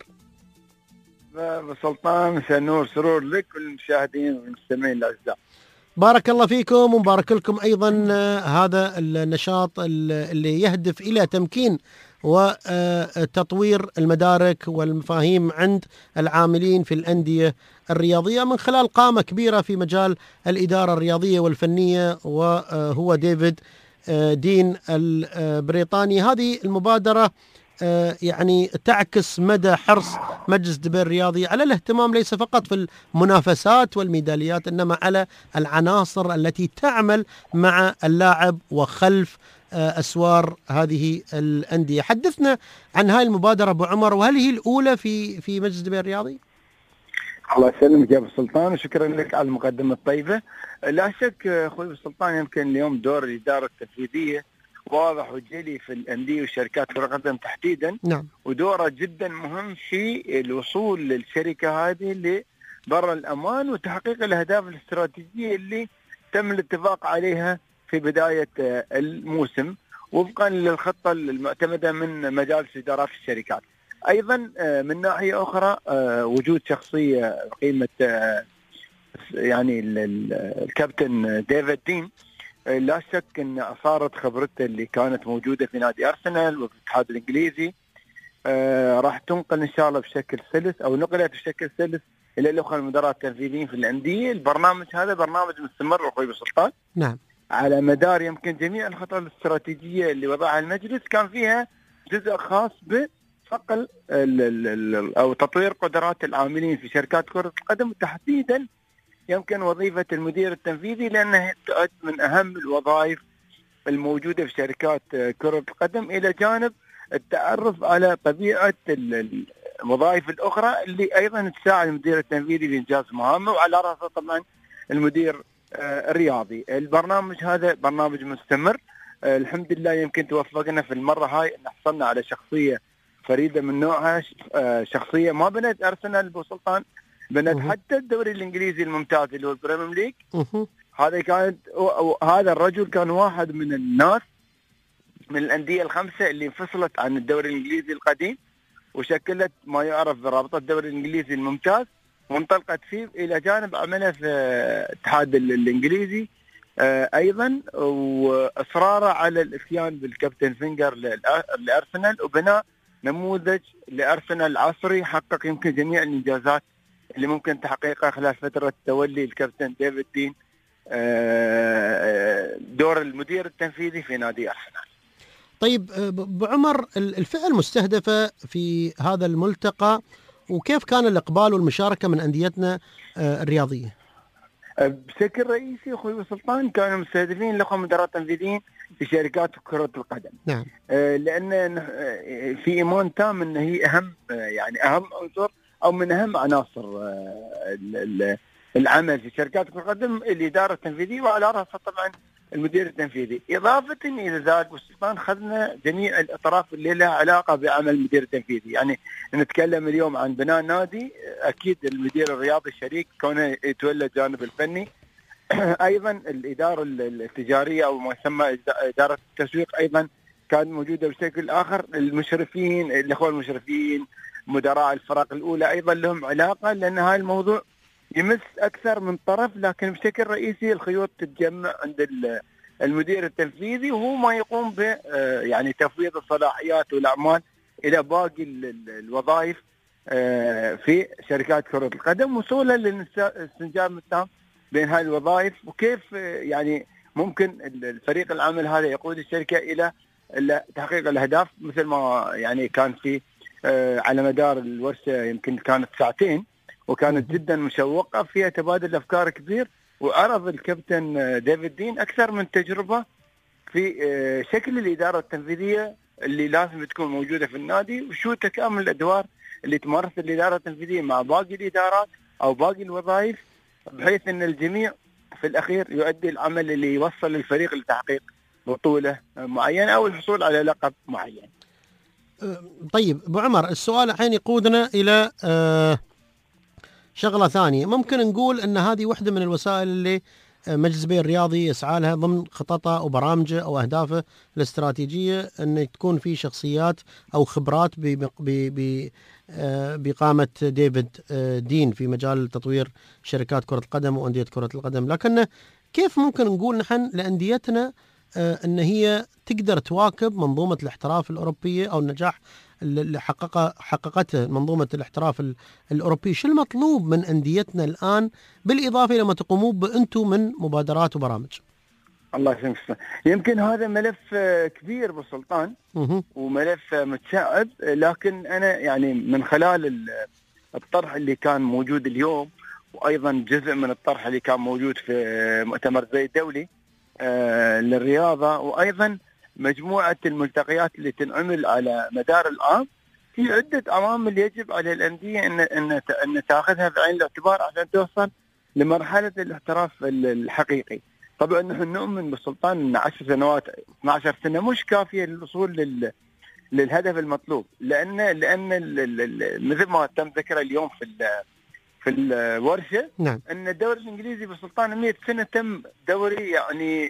سلطان مساء النور، سرور لك والمشاهدين والمستمعين الأعزاء. بارك الله فيكم ومبارك لكم أيضا هذا النشاط اللي يهدف إلى تمكين وتطوير المدارك والمفاهيم عند العاملين في الأندية الرياضية من خلال قامة كبيرة في مجال الإدارة الرياضية والفنية، وهو ديفيد دين البريطاني. هذه المبادرة يعني تعكس مدى حرص مجلس دبي الرياضي على الاهتمام ليس فقط في المنافسات والميداليات، إنما على العناصر التي تعمل مع اللاعب وخلف أسوار هذه الأندية. حدثنا عن هاي المبادرة أبو عمر، وهل هي الأولى في في مجلس دبي الرياضي؟ الله يسلمك يا أبو سلطان وشكرا لك على المقدمة الطيبة. لا شك أخوي أبو سلطان يمكن اليوم دور الإدارة التنفيذية واضح وجلي في الأندية وشركات كرة القدم تحديدا. نعم. ودوره جدا مهم في الوصول للشركة هذه لبر الأمان وتحقيق الأهداف الاستراتيجية اللي تم الاتفاق عليها في بداية الموسم. وفقا للخطه المعتمده من مجالس ادارات الشركات. ايضا من ناحيه اخرى وجود شخصيه قيمه يعني الكابتن ديفيد دين، لا شك ان صارت خبرته اللي كانت موجوده في نادي ارسنال وفي الاتحاد الانجليزي آه راح تنقل ان شاء الله بشكل سلس او نقلت بشكل سلس الى الاخوه المدراء التنفيذيين في الانديه. البرنامج هذا برنامج مستمر اخوي سلطان. نعم. على مدار يمكن جميع الخطط الاستراتيجيه اللي وضعها المجلس كان فيها جزء خاص بصقل او تطوير قدرات العاملين في شركات كره القدم، وتحديدا يمكن وظيفه المدير التنفيذي لانها تعد من اهم الوظائف الموجوده في شركات كره القدم، الى جانب التعرف على طبيعه الوظائف الاخرى اللي ايضا تساعد المدير التنفيذي في انجاز مهامه، وعلى راسه طبعا المدير الرياضي. البرنامج هذا برنامج مستمر. الحمد لله يمكن توفقنا في المره هاي ان حصلنا على شخصيه فريده من نوعها، شخصيه ما بنت ارسنال ابو سلطان، بنت حتى الدوري الانجليزي الممتاز اللي هو البريمير ليج. هذا كانت هذا الرجل كان واحد من الناس من الانديه الخمسه اللي انفصلت عن الدوري الانجليزي القديم وشكلت ما يعرف برابطه الدوري الانجليزي الممتاز، وانطلقت فيه الى جانب عملها في الاتحاد الانجليزي ايضا، واصراره على الاتيان بالكابتن فينجر لارسنال وبناء نموذج لارسنال العصري حقق يمكن جميع الانجازات اللي ممكن تحقيقها خلال فتره تولي الكابتن ديفيد دين دور المدير التنفيذي في نادي ارسنال. طيب ابو عمر، الفئه المستهدفه في هذا الملتقى وكيف كان الاقبال والمشاركه من انديتنا الرياضيه؟ بشكل رئيسي اخوي سلطان كانوا مستهدفين الاخوه مدراء تنفيذيين في شركات كره القدم. نعم. لان في ايمان تام ان هي اهم يعني اهم عنصر او من اهم عناصر العمل في شركات كره القدم الاداره التنفيذيه، وعلى راسها طبعا المدير التنفيذي. اضافه الى ذلك والسلطان خذنا جميع الاطراف اللي لها علاقه بعمل المدير التنفيذي، يعني نتكلم اليوم عن بناء نادي، اكيد المدير الرياضي الشريك كونه يتولى الجانب الفني. ايضا الاداره التجاريه او ما يسمى اداره التسويق ايضا كانت موجوده بشكل اخر. المشرفين الاخوه المشرفين مدراء الفرق الاولى ايضا لهم علاقه، لان هذا الموضوع يمس اكثر من طرف، لكن بشكل رئيسي الخيوط تتجمع عند المدير التنفيذي، وهو ما يقوم ب يعني تفويض الصلاحيات والاعمال الى باقي الوظائف في شركات كره القدم، وصولا للاستنجاب التام بين هذه الوظائف، وكيف يعني ممكن الفريق العمل هذا يقود الشركه الى تحقيق الاهداف، مثل ما يعني كان في على مدار الورشه يمكن كانت ساعتين وكانت جدا مشوقه، فيها تبادل افكار كبير، وعرض الكابتن ديفيد دين اكثر من تجربه في شكل الاداره التنفيذيه اللي لازم تكون موجوده في النادي، وشو تكامل الادوار اللي تمارس الاداره التنفيذيه مع باقي الادارات او باقي الوظائف، بحيث ان الجميع في الاخير يؤدي العمل اللي يوصل الفريق لتحقيق بطوله معينه او الحصول على لقب معين. طيب ابو عمر، السؤال الحين يقودنا الى أه شغله ثانيه. ممكن نقول ان هذه واحده من الوسائل اللي مجلس البيئة الرياضي يسعى لها ضمن خططه او برامجه او اهدافه الاستراتيجيه، ان تكون في شخصيات او خبرات بقامه ديفيد دين في مجال تطوير شركات كره القدم وانديه كره القدم. لكن كيف ممكن نقول نحن لانديتنا ان هي تقدر تواكب منظومه الاحتراف الاوروبيه او النجاح اللي حققه حققته منظومه الاحتراف الاوروبي؟ شو المطلوب من انديتنا الان بالاضافه الى ما تقومون بانتم من مبادرات وبرامج؟ الله يسلمك. يمكن هذا ملف كبير بالسلطان وملف متشعب، لكن انا يعني من خلال الطرح اللي كان موجود اليوم، وايضا جزء من الطرح اللي كان موجود في مؤتمر زي الدولي آه للرياضه، وايضا مجموعه الملتقيات اللي تنعمل على مدار العام، في عده عوامل يجب على الانديه ان ان ان تاخذها بعين الاعتبار عشان توصل لمرحله الاحتراف الحقيقي. طبعا نحن نؤمن بالسلطان ان عشر سنوات اثنتي عشرة سنه مش كافيه للوصول لل للهدف المطلوب، لان لان مثل ما تم ذكره اليوم في في الورشه، نعم. ان الدوري الانجليزي بالسلطان مئة سنه تم دوري يعني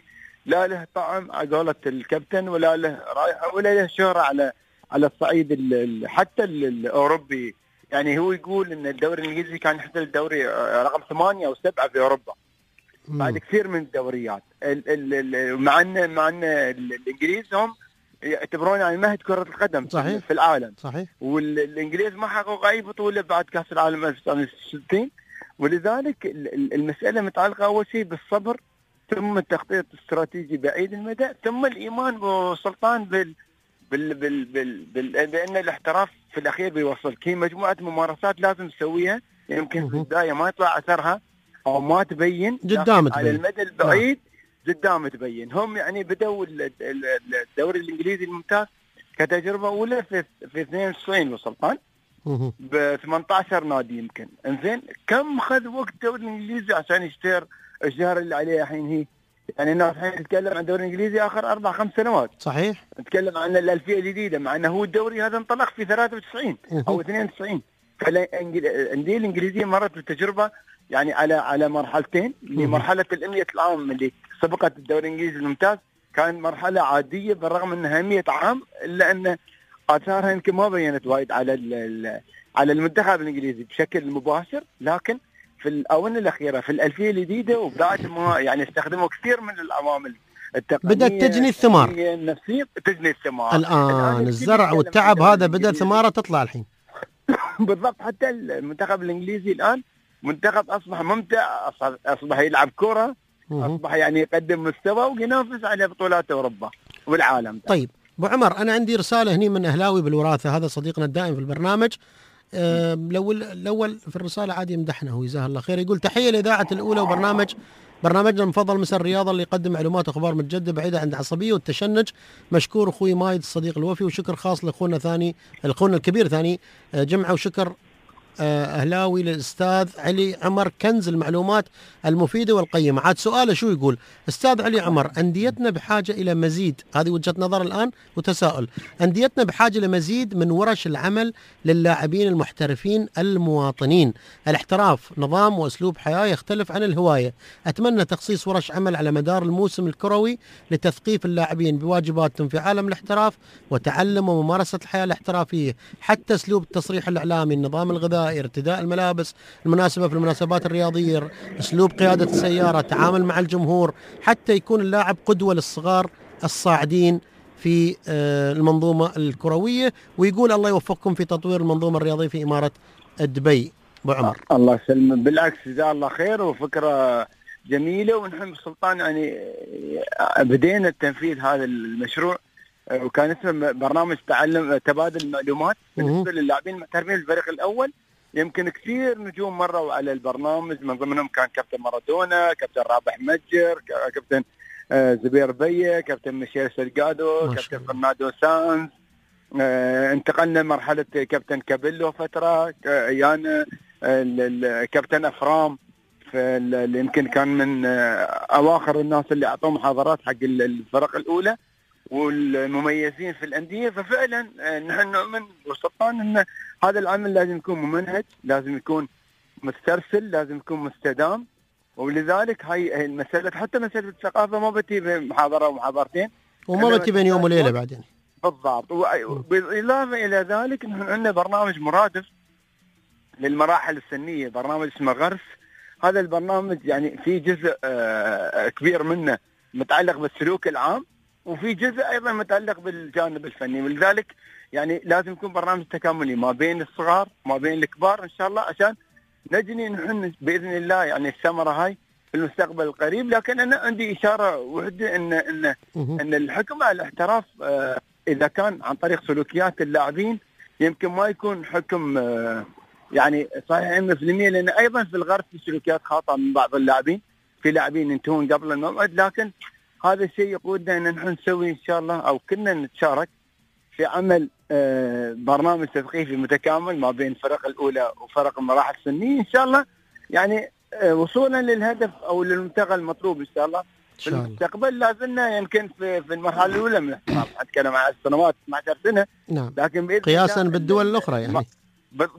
لا له طعم على قولة الكابتن، ولا له رائحة، ولا له شهرة على على الصعيد ال ال حتى ال الأوروبي. يعني هو يقول إن الدوري الإنجليزي كان يحتل الدوري رقم ثمانية أو سبعة في أوروبا بعد كثير من الدوريات. ال ال ال مع أن مع أن الإنجليز هم يعتبرون يعني مهد كرة القدم صحيح. في العالم. صحيح. والإنجليز ما حققوا أي بطولة بعد كأس العالم ألف وتسعمائة وستة وستين، ولذلك المسألة متعلقة أول شيء بالصبر، ثم التخطيط الاستراتيجي بعيد المدى، ثم الإيمان بسلطان بال بال بال بال, بال... بأن الاحتراف في الأخير بيوصلك. هي مجموعة ممارسات لازم تسويها، يمكن في البداية ما يطلع أثرها أو ما تبين قدام على المدى البعيد قدام تبين. هم يعني بدأوا الدوري الإنجليزي الممتاز كتجربة أولى في في اثنين وتسعين وسلطان ب ثمانية عشر نادي يمكن. انزين كم خذ وقت الدوري الإنجليزي عشان يشتهر الشهر اللي عليه الحين؟ هي يعني الناس الحين تتكلم عن الدوري الإنجليزي آخر أربع خمس سنوات. صحيح. نتكلم عن الألفية الجديدة، مع أنه هو الدوري هذا انطلق في ثلاثة وتسعين أو اثنين وتسعين. فالأندية الإنجليزية مرت بالتجربة يعني على على مرحلتين. لمرحلة الأمنية العام اللي سبقت الدوري الإنجليزي الممتاز كانت مرحلة عادية بالرغم أنها مئة عام، إلا أن آثارها يمكن ما بينت وايد على على المنتخب الإنجليزي بشكل مباشر، لكن في الآونة الأخيرة في الألفية الجديدة وبدأت ما يعني استخدموا كثير من العوامل التقنية بدأت تجني الثمار النفسية، تجني الثمار الآن, الآن الزرع والتعب هذا بدأت ثماره تطلع الحين. بالضبط. حتى المنتخب الإنجليزي الآن منتخب أصبح ممتع، أصبح يلعب كرة، أصبح يعني يقدم مستوى وينافس على بطولات أوروبا والعالم. طيب أبو عمر، أنا عندي رسالة هني من أهلاوي بالوراثة، هذا صديقنا الدائم في البرنامج. أه الأول الأول في الرسالة عادي يمدحنا هو جزاه الله خير، يقول تحية لإذاعة الأولى وبرنامج برنامجنا المفضل مساء الرياضة اللي يقدم معلومات وأخبار متجددة بعيدة عن العصبية والتشنج. مشكور أخوي مايد الصديق الوفي، وشكر خاص لأخونا ثاني الأخونا الكبير ثاني جمعة، وشكر أهلاوي للأستاذ علي عمر كنز المعلومات المفيدة والقيمة. عاد سؤاله شو يقول أستاذ علي عمر؟ أنديتنا بحاجة إلى مزيد، هذه وجهة نظر الآن وتساؤل، أنديتنا بحاجة لمزيد من ورش العمل للاعبين المحترفين المواطنين. الاحتراف نظام وأسلوب حياة يختلف عن الهواية. أتمنى تخصيص ورش عمل على مدار الموسم الكروي لتثقيف اللاعبين بواجباتهم في عالم الاحتراف وتعلم وممارسة الحياة الاحترافية، حتى أسلوب التصريح الإعلامي، النظام الغذائي، ارتداء الملابس المناسبة في المناسبات الرياضية، أسلوب قيادة السيارة، التعامل مع الجمهور، حتى يكون اللاعب قدوة للصغار الصاعدين في المنظومة الكروية. ويقول الله يوفقكم في تطوير المنظومة الرياضية في إمارة دبي. أبو عمر الله يسلمك، بالعكس جزاه الله خير وفكرة جميلة. ونحن بالسلطان يعني بدينا التنفيذ هذا المشروع، وكان اسمه برنامج تعلم تبادل المعلومات بالنسبة للاعبين المحترفين الفريق الأول. يمكن كثير نجوم مروا على البرنامج، من ضمنهم كان كابتن مارادونا، كابتن رابح متجر، كابتن زبير بيه، كابتن ميشيل سلغادو، كابتن فرناندو سانز. انتقلنا مرحلة كابتن كابيلو فترة، ايانا كابتن افرام، اللي يمكن كان من اواخر الناس اللي اعطوا محاضرات حق الفرق الاولى والمميزين في الأندية. ففعلا نحن نؤمن بالسلطان أن هذا العمل لازم يكون ممنهج، لازم يكون مسترسل، لازم يكون مستدام. ولذلك هاي المسألة حتى مسألة الثقافة ما بتي بمحاضرة ومحاضرتين وما بتي بين يوم وليلة بعدين. بالضبط. بالإضافة إلى ذلك نحن عندنا برنامج مرادف للمراحل السنية، برنامج اسمه غرس. هذا البرنامج يعني في جزء كبير منه متعلق بالسلوك العام، وفي جزء أيضا متعلق بالجانب الفني. ولذلك يعني لازم يكون برنامج تكاملي ما بين الصغار ما بين الكبار إن شاء الله، عشان نجني نحن بإذن الله يعني الثمرة هاي في المستقبل القريب. لكن أنا عندي إشارة وحدة إن إن إن الحكم على الاحتراف آه إذا كان عن طريق سلوكيات اللاعبين يمكن ما يكون حكم آه يعني صحيح مية بالمية، لأن أيضا في الغرب في سلوكيات خاطئة من بعض اللاعبين، في لاعبين ينتهون قبل الموعد. لكن هذا الشيء يقودنا ان نحن نسوي ان شاء الله او كنا نتشارك في عمل برنامج تثقيفي متكامل ما بين الفرق الاولى وفرق المراحل السنيه ان شاء الله، يعني وصولا للهدف او للمنتهى المطلوب ان شاء الله في المستقبل. لازلنا يمكن في في المرحله الاولى من الاحتراف، اتكلم عن سنوات اثنتي عشرة سنه. نعم. لكن قياسا بالدول الاخرى يعني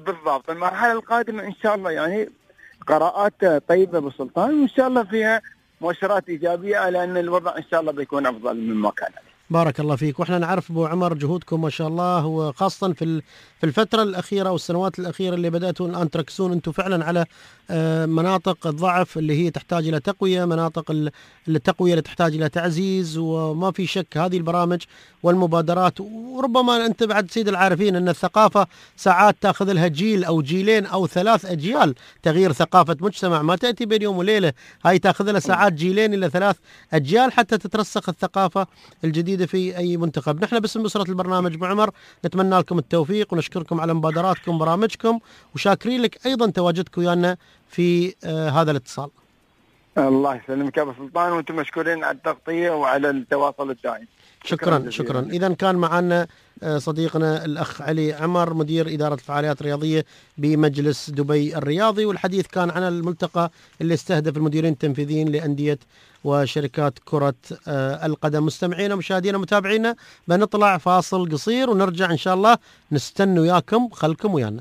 بالضبط. المرحله القادمه ان شاء الله يعني قراءات طيبه بالسلطان، وان شاء الله فيها مؤشرات ايجابيه لان الوضع ان شاء الله بيكون افضل مما كان عليه. بارك الله فيك. واحنا نعرف ابو عمر جهودكم ما شاء الله، وخاصه في في الفتره الاخيره والسنوات الاخيره اللي بداتوا الان تركزون انتم فعلا على مناطق الضعف اللي هي تحتاج الى تقويه، مناطق التقويه اللي تحتاج الى تعزيز. وما في شك هذه البرامج والمبادرات، وربما انت بعد سيد العارفين ان الثقافه ساعات تاخذ لها جيل او جيلين او ثلاث اجيال تغيير ثقافه مجتمع، ما تاتي بين يوم وليله، هاي تاخذ لها ساعات جيلين الى ثلاث اجيال حتى تترسخ الثقافه الجديده في اي منتخب. نحن باسم اسره البرنامج ابو عمر نتمنى لكم التوفيق ونشكركم على مبادراتكم وبرامجكم، وشاكرين لك ايضا تواجدكم ويانا في آه هذا الاتصال. الله يسلمك يا ابو سلطان، وانتم مشكورين على التغطيه وعلى التواصل الدائم. شكرا شكرا, شكرا. اذا كان معنا صديقنا الاخ علي عمر مدير اداره الفعاليات الرياضيه بمجلس دبي الرياضي، والحديث كان عن الملتقى اللي استهدف المديرين التنفيذيين لانديه وشركات كره القدم. مستمعينا ومشاهدينا ومتابعينا بنطلع فاصل قصير ونرجع ان شاء الله نستنى وياكم، خلكم ويانا.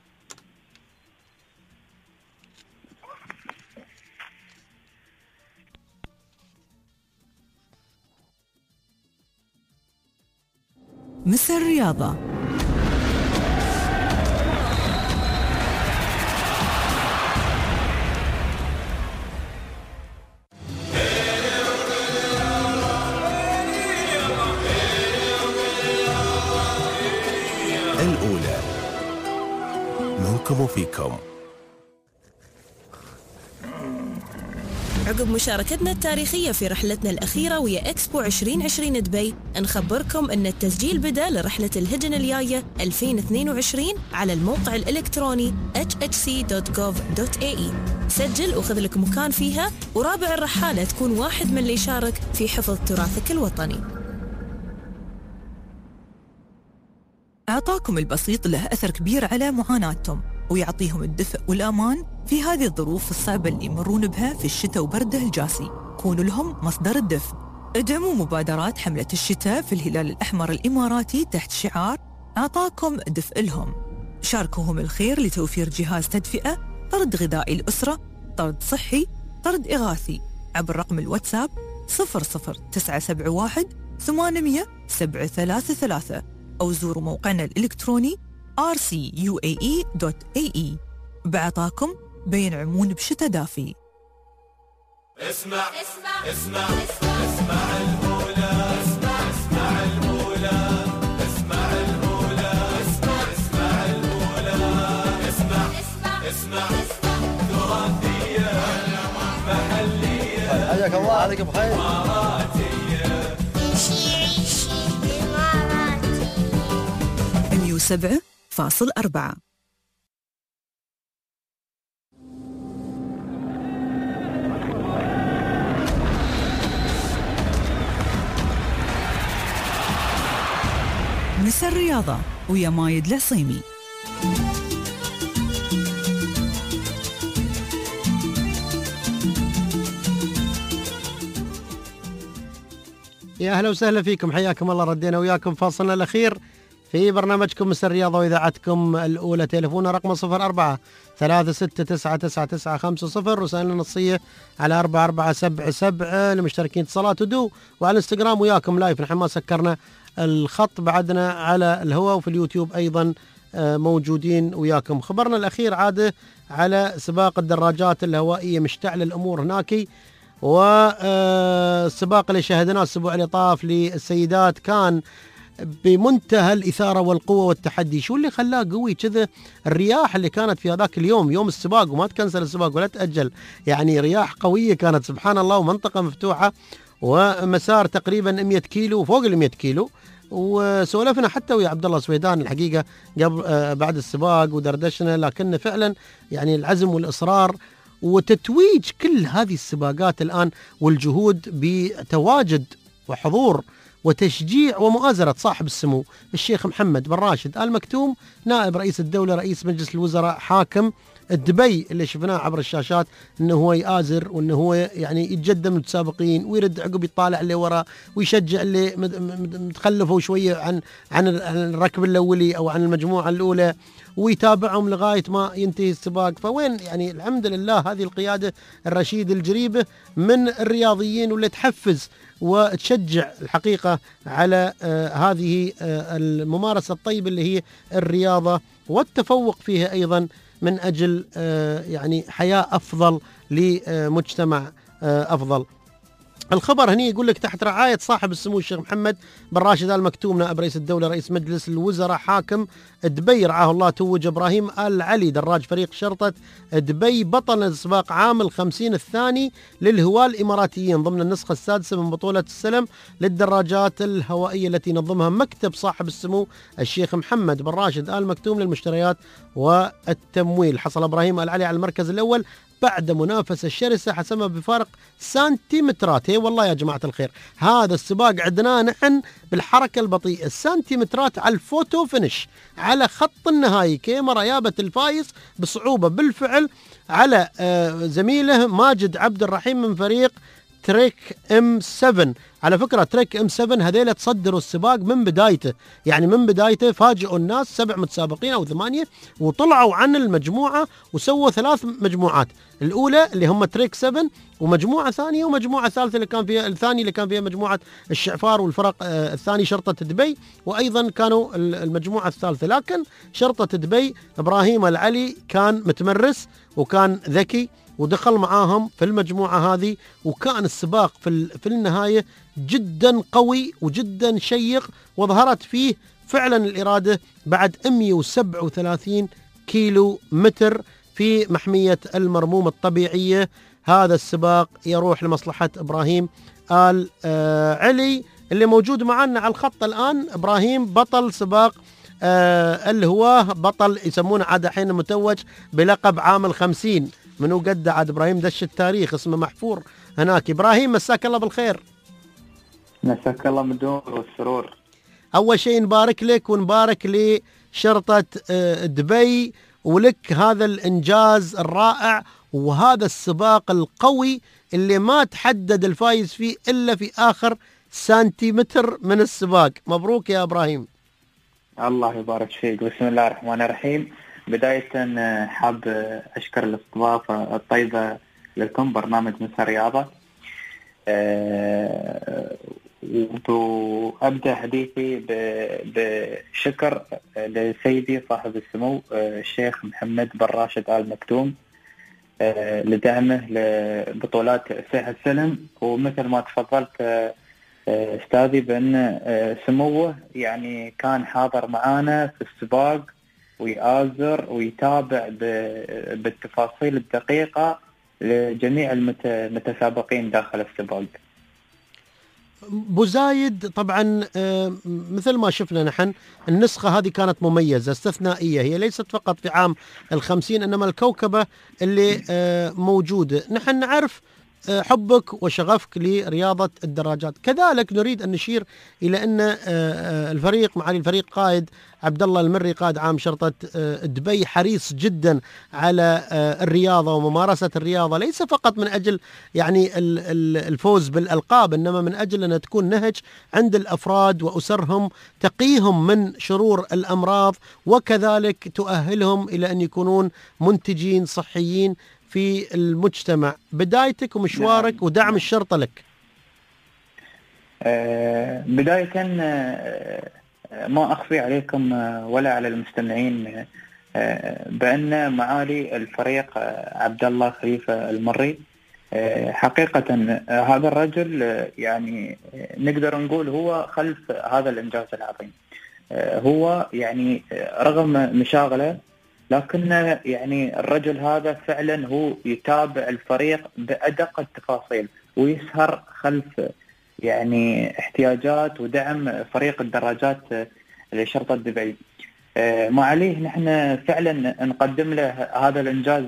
مسا الرياضة. الأولى منكم وفيكم. عقب مشاركتنا التاريخية في رحلتنا الأخيرة ويا إكسبو عشرين عشرين دبي، نخبركم أن التسجيل بدأ لرحلة الهجن الجاية ألفين واثنين وعشرين على الموقع الإلكتروني إتش إتش سي دوت جوف دوت إيه إي. سجل وخذ لك مكان فيها، ورابع الرحالة تكون واحد من اللي يشارك في حفظ تراثك الوطني. أعطاكم البسيط له أثر كبير على معاناتهم، ويعطيهم الدفء والأمان في هذه الظروف الصعبة اللي يمرون بها في الشتاء وبرده الجاسي. كونوا لهم مصدر الدفء. ادعموا مبادرات حملة الشتاء في الهلال الأحمر الإماراتي تحت شعار أعطاكم دفء لهم. شاركوهم الخير لتوفير جهاز تدفئة، طرد غذائي الأسرة، طرد صحي، طرد إغاثي، عبر رقم الواتساب صفر صفر تسعة سبعة واحد ثمانمية سبعة ثلاثة ثلاثة، أو زوروا موقعنا الإلكتروني آر سي يو إيه إي دوت إيه إي. بعطاكم بينعمون بشتاء دافي. اسمع اسمع اسمع اسمع الأولى، اسمع اسمع الأولى، اسمع الأولى، اسمع اسمع الأولى، اسمع اسمع اسمع تراثية محلية، حياك الله، عليك بخير. إماراتية، عيشي عيشي إماراتي. مية وسبعة فاصل أربعة. مسا الرياضة ويا مايد العصيمي. يا أهلا وسهلا فيكم، حياكم الله. ردينا وياكم فاصلنا الأخير في برنامجكم مسا الرياضة وإذاعتكم الأولى. تليفون رقم صفر أربعة ثلاثة ستة تسعة تسعة تسعة خمسة صفر، رسائلنا النصية على أربعة أربعة سبعة سبعة لمشتركين اتصالات ودو، وعلى الانستغرام وياكم لايف. نحن ما سكرنا الخط بعدنا على الهواء، وفي اليوتيوب أيضا موجودين وياكم. خبرنا الأخير عاده على سباق الدراجات الهوائية، مشتعل الأمور هناك، والسباق اللي شاهدناه الأسبوع اللي طاف للسيدات كان بمنتهى الإثارة والقوة والتحدي. شو اللي خلاه قوي كذا؟ الرياح اللي كانت في هذاك اليوم، يوم السباق، وما تكنسل السباق ولا تأجل، يعني رياح قوية كانت سبحان الله، ومنطقة مفتوحة، ومسار تقريبا مئة كيلو وفوق ال مئة كيلو. وسولفنا حتى ويا عبد الله سويدان الحقيقة قبل آه بعد السباق ودردشنا، لكن فعلا يعني العزم والإصرار وتتويج كل هذه السباقات الآن والجهود بتواجد وحضور وتشجيع ومؤازرة صاحب السمو الشيخ محمد بن راشد آل مكتوم، نائب رئيس الدولة، رئيس مجلس الوزراء، حاكم دبي اللي شفناه عبر الشاشات انه هو يآزر وانه هو يعني يتجدد من المتسابقين ويرد عقب يطالع اللي ورا ويشجع اللي متخلفوا شويه عن عن الركب الاولي او عن المجموعه الاولى ويتابعهم لغايه ما ينتهي السباق. فوين يعني الحمد لله هذه القياده الرشيد الجريبه من الرياضيين واللي تحفز وتشجع الحقيقة على آه هذه آه الممارسة الطيبة اللي هي الرياضة والتفوق فيها أيضا من أجل آه يعني حياة أفضل لمجتمع آه أفضل. الخبر هني يقول لك تحت رعاية صاحب السمو الشيخ محمد بن راشد آل مكتوم نائب رئيس الدولة رئيس مجلس الوزراء حاكم دبي رعاه الله توج إبراهيم آل علي دراج فريق شرطة دبي بطل سباق عام الخمسين الثاني للهواة الإماراتيين ضمن النسخة السادسة من بطولة السلم للدراجات الهوائية التي نظمها مكتب صاحب السمو الشيخ محمد بن راشد آل مكتوم للمشتريات والتمويل. حصل إبراهيم آل علي على المركز الأول بعد منافسة شرسة حسمها بفارق سنتيمترات. هي والله يا جماعة الخير هذا السباق عندنا نحن بالحركة البطيئة سنتيمترات على الفوتو فينش على خط النهائي كاميرا يابت الفايز بصعوبة بالفعل على زميله ماجد عبد الرحيم من فريق تريك ام سبعة. على فكرة تريك ام سبعة هذيلا تصدروا السباق من بدايته، يعني من بدايته فاجئوا الناس سبع متسابقين او ثمانية وطلعوا عن المجموعة وسووا ثلاث مجموعات، الأولى اللي هم تريك سبعة ومجموعة ثانية ومجموعة ثالثة اللي كان فيها الثاني اللي كان فيها مجموعة الشعفار والفرق آه الثاني شرطة دبي، وأيضا كانوا المجموعة الثالثة. لكن شرطة دبي إبراهيم آل علي كان متمرس وكان ذكي ودخل معاهم في المجموعة هذه، وكان السباق في في النهاية جدا قوي وجدا شيق وظهرت فيه فعلا الإرادة بعد مئة وسبعة وثلاثين كيلو متر في محمية المرموم الطبيعية. هذا السباق يروح لمصلحة إبراهيم آل آه علي اللي موجود معنا على الخط الآن. إبراهيم بطل سباق آه الهواه، بطل يسمونه عاد حين متوج بلقب عام الخمسين. منو قد عاد إبراهيم دش التاريخ اسمه محفور هناك. إبراهيم مساك الله بالخير. مساك الله بالنور والسرور. أول شيء نبارك لك ونبارك لشرطة آه دبي ولك هذا الإنجاز الرائع وهذا السباق القوي اللي ما تحدد الفايز فيه إلا في آخر سنتيمتر من السباق. مبروك يا إبراهيم. الله يبارك فيك. بسم الله الرحمن الرحيم. بداية حاب أشكر الاستضافة الطيبة لكم برنامج مسا رياضة. أه وأبدأ حديثي بشكر لسيدي صاحب السمو الشيخ محمد بن راشد آل مكتوم لدعمه لبطولات سيح السلم، ومثل ما تفضلت أستاذي بأن سموه يعني كان حاضر معانا في السباق ويآزر ويتابع بالتفاصيل الدقيقة لجميع المتسابقين داخل السباق. ابو زايد طبعا مثل ما شفنا نحن النسخة هذه كانت مميزة استثنائية، هي ليست فقط في عام الخمسين إنما الكوكبة اللي موجودة. نحن نعرف حبك وشغفك لرياضة الدراجات، كذلك نريد أن نشير إلى أن الفريق معالي الفريق قائد عبد الله المري قائد عام شرطة دبي حريص جدا على الرياضة وممارسة الرياضة، ليس فقط من أجل يعني الفوز بالألقاب إنما من أجل أن تكون نهج عند الأفراد وأسرهم تقيهم من شرور الأمراض وكذلك تؤهلهم إلى أن يكونون منتجين صحيين في المجتمع. بدايتك ومشوارك نعم. ودعم الشرطة لك. أه بداية أه ما أخفي عليكم ولا على المستمعين أه بأن معالي الفريق عبد الله خليفة المري أه حقيقة هذا الرجل يعني نقدر نقول هو خلف هذا الإنجاز العظيم. أه هو يعني رغم مشاغله لكن يعني الرجل هذا فعلا هو يتابع الفريق بأدق التفاصيل ويسهر خلف يعني احتياجات ودعم فريق الدراجات لشرطة دبي. ما عليه نحن فعلا نقدم له هذا الإنجاز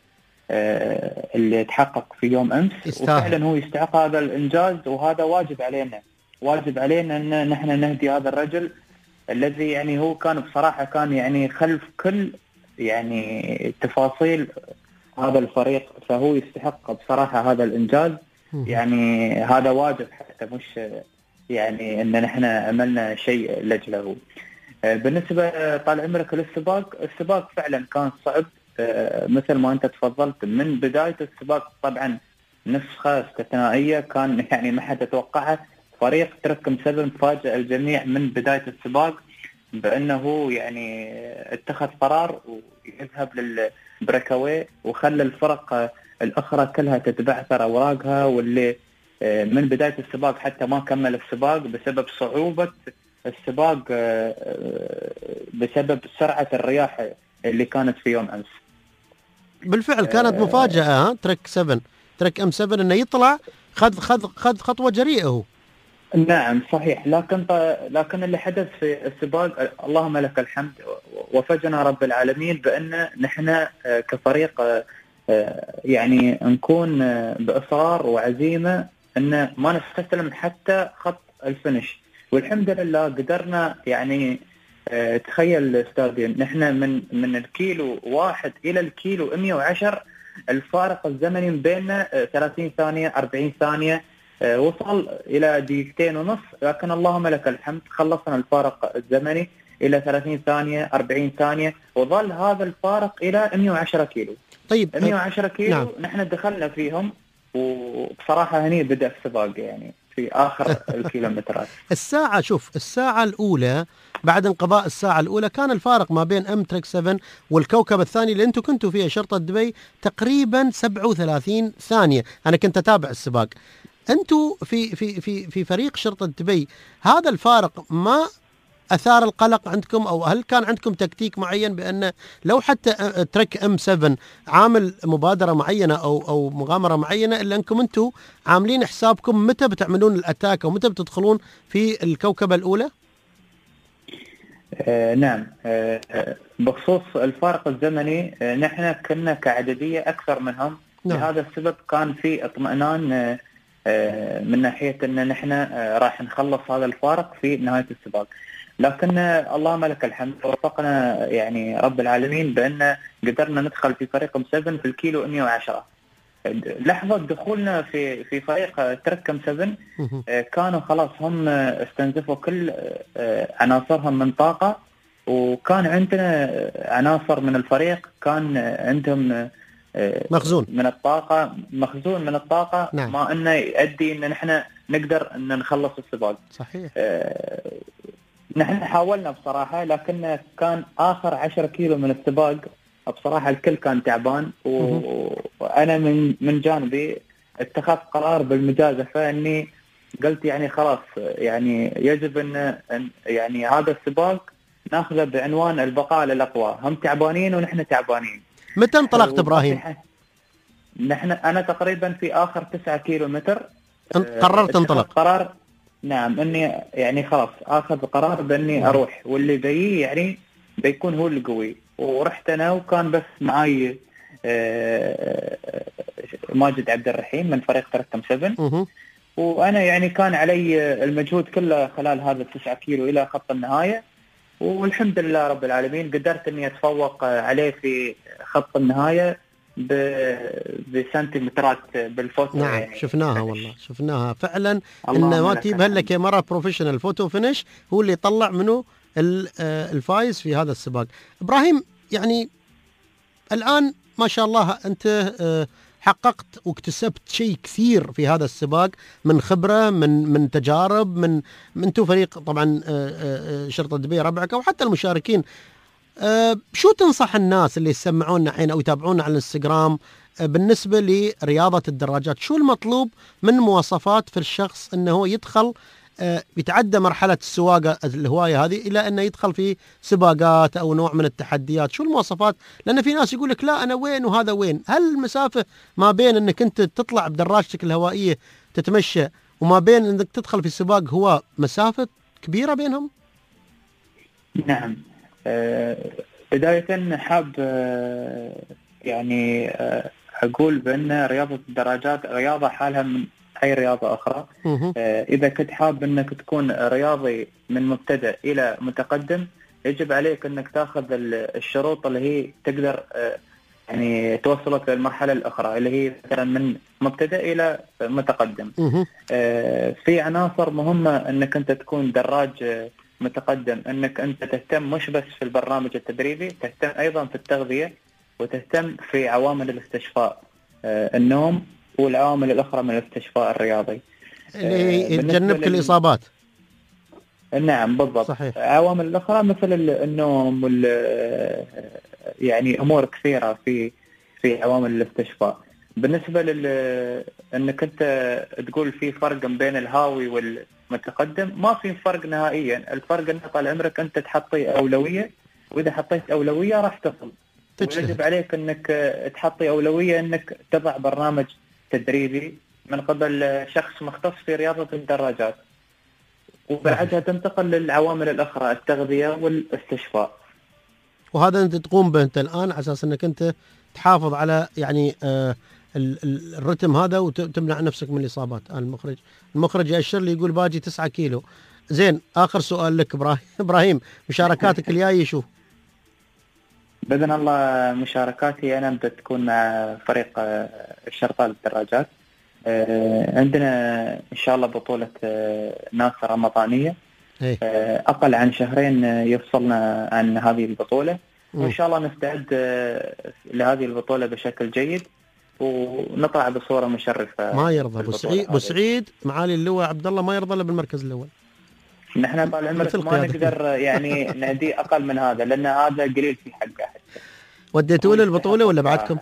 اللي تحقق في يوم أمس يستاهل. وفعلا هو يستحق هذا الإنجاز وهذا واجب علينا واجب علينا أن نحن نهدي هذا الرجل الذي يعني هو كان بصراحة كان يعني خلف كل يعني تفاصيل هذا الفريق، فهو يستحق بصراحة هذا الإنجاز. يعني هذا واجب حتى، مش يعني إن نحن عملنا شيء لأجله. بالنسبة طال عمرك للسباق، السباق فعلا كان صعب مثل ما أنت تفضلت. من بداية السباق طبعا نسخة استثنائية، كان يعني ما حد يتوقعها. فريق تركم سبعة فاجأ الجميع من بداية السباق بأنه يعني اتخذ قرار ويذهب للبريكاوي، وخلى الفرق الأخرى كلها تتبعثر أوراقها، واللي من بداية السباق حتى ما كمل السباق بسبب صعوبة السباق، بسبب سرعة الرياح اللي كانت في يوم أمس. بالفعل كانت مفاجأة. ها ترك سبعة ترك أم سبعة إنه يطلع خذ خذ خذ خطوة جريئة. نعم صحيح، لكن لكن اللي حدث في السباق اللهم لك الحمد، وفجنا رب العالمين بأن نحن كفريق يعني نكون بإصرار وعزيمة أن ما نستسلم حتى خط الفينش، والحمد لله قدرنا. يعني تخيل أستاذ، نحن من من الكيلو واحد إلى الكيلو مئة وعشرة الفارق الزمني بيننا ثلاثين ثانية أربعين ثانية، وصل إلى دقيقتين ونص، لكن اللهم لك الحمد خلصنا الفارق الزمني إلى ثلاثين ثانية أربعين ثانية، وظل هذا الفارق إلى مئة وعشرة كيلو. طيب مئة وعشرة كيلو نعم. نحن دخلنا فيهم، وبصراحة هني بدأ السباق يعني في آخر الكيلومترات. الساعة شوف الساعة الأولى بعد انقضاء الساعة الأولى كان الفارق ما بين أم ترك سبعة والكوكب الثاني اللي أنتم كنتوا فيها شرطة دبي تقريبا سبعة وثلاثين ثانية. أنا كنت أتابع السباق. أنتوا في في في في فريق شرطة دبي هذا الفارق ما أثار القلق عندكم، أو هل كان عندكم تكتيك معين بأن لو حتى ترك أم سبعة عامل مبادرة معينة أو أو مغامرة معينة، إلا أنكم أنتوا عاملين حسابكم متى بتعملون الأتاك أو متى بتدخلون في الكوكبة الأولى؟ آه نعم. آه بخصوص الفارق الزمني، آه نحن كنا كعددية أكثر منهم. نعم. لهذا السبب كان في اطمئنان آه آه من ناحية أن نحن آه راح نخلص هذا الفارق في نهاية السباق. لكن اللهم لك الحمد وفقنا يعني رب العالمين بأن قدرنا ندخل في فريق ام سبعة في الكيلو مئة وعشرة. لحظة دخولنا في في فريق ترك ام سبعة كانوا خلاص هم استنزفوا كل عناصرهم من طاقة، وكان عندنا عناصر من الفريق كان عندهم مخزون من الطاقة مخزون من الطاقة. نعم. ما أنه يؤدي أن نحن نقدر أن نخلص السباق. صحيح. نحن حاولنا بصراحة، لكن كان آخر عشرة كيلو من السباق بصراحة الكل كان تعبان، وأنا من من جانبي اتخذت قرار بالمجازفة أني قلت يعني خلاص يعني يجب أن يعني هذا السباق ناخذه بعنوان البقاء للأقوى، هم تعبانين ونحن تعبانين. متى انطلقت إبراهيم؟ نحن أنا تقريبا في آخر تسعة كيلو متر قررت انطلق. قرار نعم اني يعني خلاص اخذ قرار باني اروح، واللي بي يعني بيكون هو القوي. ورحت انا وكان بس معاي ماجد عبد الرحيم من فريق تركم سبعة، وانا يعني كان علي المجهود كله خلال هذا التسعة كيلو الى خط النهايه، والحمد لله رب العالمين قدرت اني اتفوق عليه في خط النهايه بسنتيمترات بالفوتو. نعم يعني شفناها والله شفناها فعلا ان ما تجيبها لك كاميرا بروفيشنال فوتو فينش هو اللي يطلع منه الفايز في هذا السباق. ابراهيم يعني الان ما شاء الله انت حققت واكتسبت شيء كثير في هذا السباق من خبرة من من تجارب من انتم فريق طبعا شرطة دبي ربعك او حتى المشاركين. أه شو تنصح الناس اللي يسمعونا الحين أو يتابعونا على الانستغرام أه بالنسبة لرياضة الدراجات؟ شو المطلوب من مواصفات في الشخص أنه يدخل أه يتعدى مرحلة السواقة الهواية هذه إلى أنه يدخل في سباقات أو نوع من التحديات؟ شو المواصفات؟ لأن في ناس يقول لك لا أنا وين وهذا وين. هل المسافة ما بين أنك أنت تطلع بدراجتك الهوائية تتمشى وما بين أنك تدخل في سباق هو مسافة كبيرة بينهم؟ نعم. أه بداية حاب أه يعني أه أقول بأن رياضة الدراجات رياضة حالها من أي رياضة أخرى. أه إذا كنت حاب أنك تكون رياضي من مبتدئ إلى متقدم يجب عليك انك تاخذ الشروط اللي هي تقدر يعني توصلك للمرحله الاخرى اللي هي مثلا من مبتدئ الى متقدم. في عناصر مهمه انك انت تكون دراج متقدم، انك انت تهتم مش بس في البرنامج التدريبي، تهتم ايضا في التغذيه وتهتم في عوامل الاستشفاء، النوم والعوامل الاخرى من الاستشفاء الرياضي اللي يتجنبك لل... الاصابات. نعم بالضبط. صحيح. عوامل الاخرى مثل النوم وال يعني امور كثيره في في عوامل الاستشفاء. بالنسبه لل انك انت تقول في فرق بين الهاوي والمتقدم، ما في فرق نهائيا. الفرق ان طال عمرك انت تحطي اولويه، واذا حطيت اولويه راح تصل. ويجب عليك انك تحطي اولويه انك تضع برنامج تدريبي من قبل شخص مختص في رياضه الدراجات، وبعدها تنتقل للعوامل الاخرى التغذيه والاستشفاء. وهذا انت تقوم به انت الان على اساس انك انت تحافظ على يعني آه الرتم هذا وتمنع نفسك من الاصابات. المخرج المخرج يأشر لي يقول باجي تسعة كيلو. زين، اخر سؤال لك ابراهيم. ابراهيم مشاركاتك الجايه شو؟ باذن الله مشاركاتي انا بتكون مع فريق الشرطه للدراجات. عندنا ان شاء الله بطوله ناسا رمضانيه اقل عن شهرين يفصلنا عن هذه البطوله، وان شاء الله نستعد لهذه البطوله بشكل جيد ونطلع بصوره مشرفه. ما يرضى ابو سعيد ابو سعيد معالي اللواء عبد الله ما يرضى الا بالمركز الاول. نحن طال عمرك ما نقدر يعني نهدي اقل من هذا، لان هذا قليل في حقه. وديتوا له البطوله ولا بعدكم؟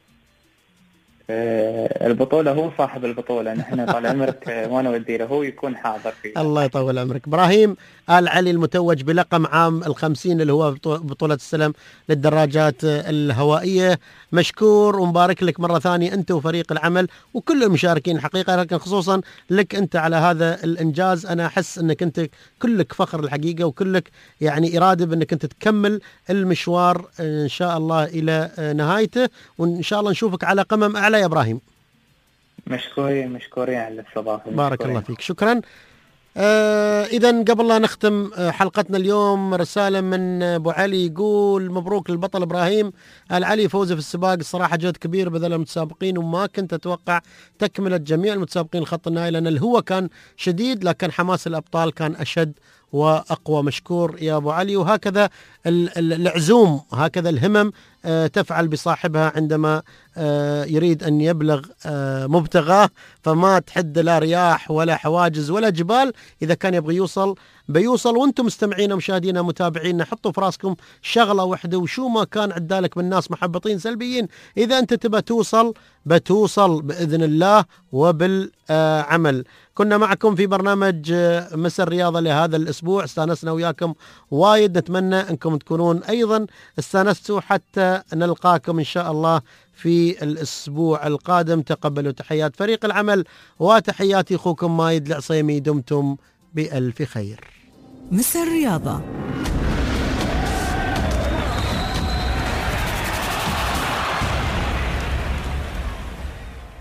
البطولة هو صاحب البطولة، نحن طال عمرك ما نودي له، هو يكون حاضر فيه. الله يطول عمرك. إبراهيم آل علي المتوج بلقب عام الخمسين اللي هو بطولة السلم للدراجات الهوائية، مشكور ومبارك لك مرة ثانية أنت وفريق العمل وكل المشاركين حقيقة، لكن خصوصا لك أنت على هذا الإنجاز. أنا أحس أنك أنت كلك فخر الحقيقة، وكلك يعني إرادة بأنك أنت تكمل المشوار إن شاء الله إلى نهايته، وإن شاء الله نشوفك على قمم أعلى يا إبراهيم. مشكورين مشكورين على الاستضافة. بارك الله فيك، شكرا. آه إذن قبل لا نختم حلقتنا اليوم رسالة من أبو علي يقول مبروك للبطل إبراهيم آل علي، فوزه في السباق الصراحة جهد كبير بذل المتسابقين، وما كنت أتوقع تكملة جميع المتسابقين الخط النهائي، لأن الهوى كان شديد لكن حماس الأبطال كان أشد وأقوى. مشكور يا أبو علي. وهكذا العزوم، هكذا الهمم تفعل بصاحبها عندما يريد أن يبلغ مبتغاه، فما تحد لا رياح ولا حواجز ولا جبال. إذا كان يبغى يوصل بيوصل. وانتم مستمعين ومشاهدينا متابعينا حطوا في راسكم شغلة واحدة، وشو ما كان عدالك من ناس محبطين سلبيين، إذا أنت تبى توصل بتوصل بإذن الله وبالعمل. كنا معكم في برنامج مساء الرياضة لهذا الأسبوع، استانسنا وياكم وايد، نتمنى أنكم تكونون أيضا استانستوا حتى نلقاكم إن شاء الله في الأسبوع القادم. تقبلوا تحيات فريق العمل وتحياتي أخوكم مايد العصيمي، دمتم بألف خير. مساء الرياضة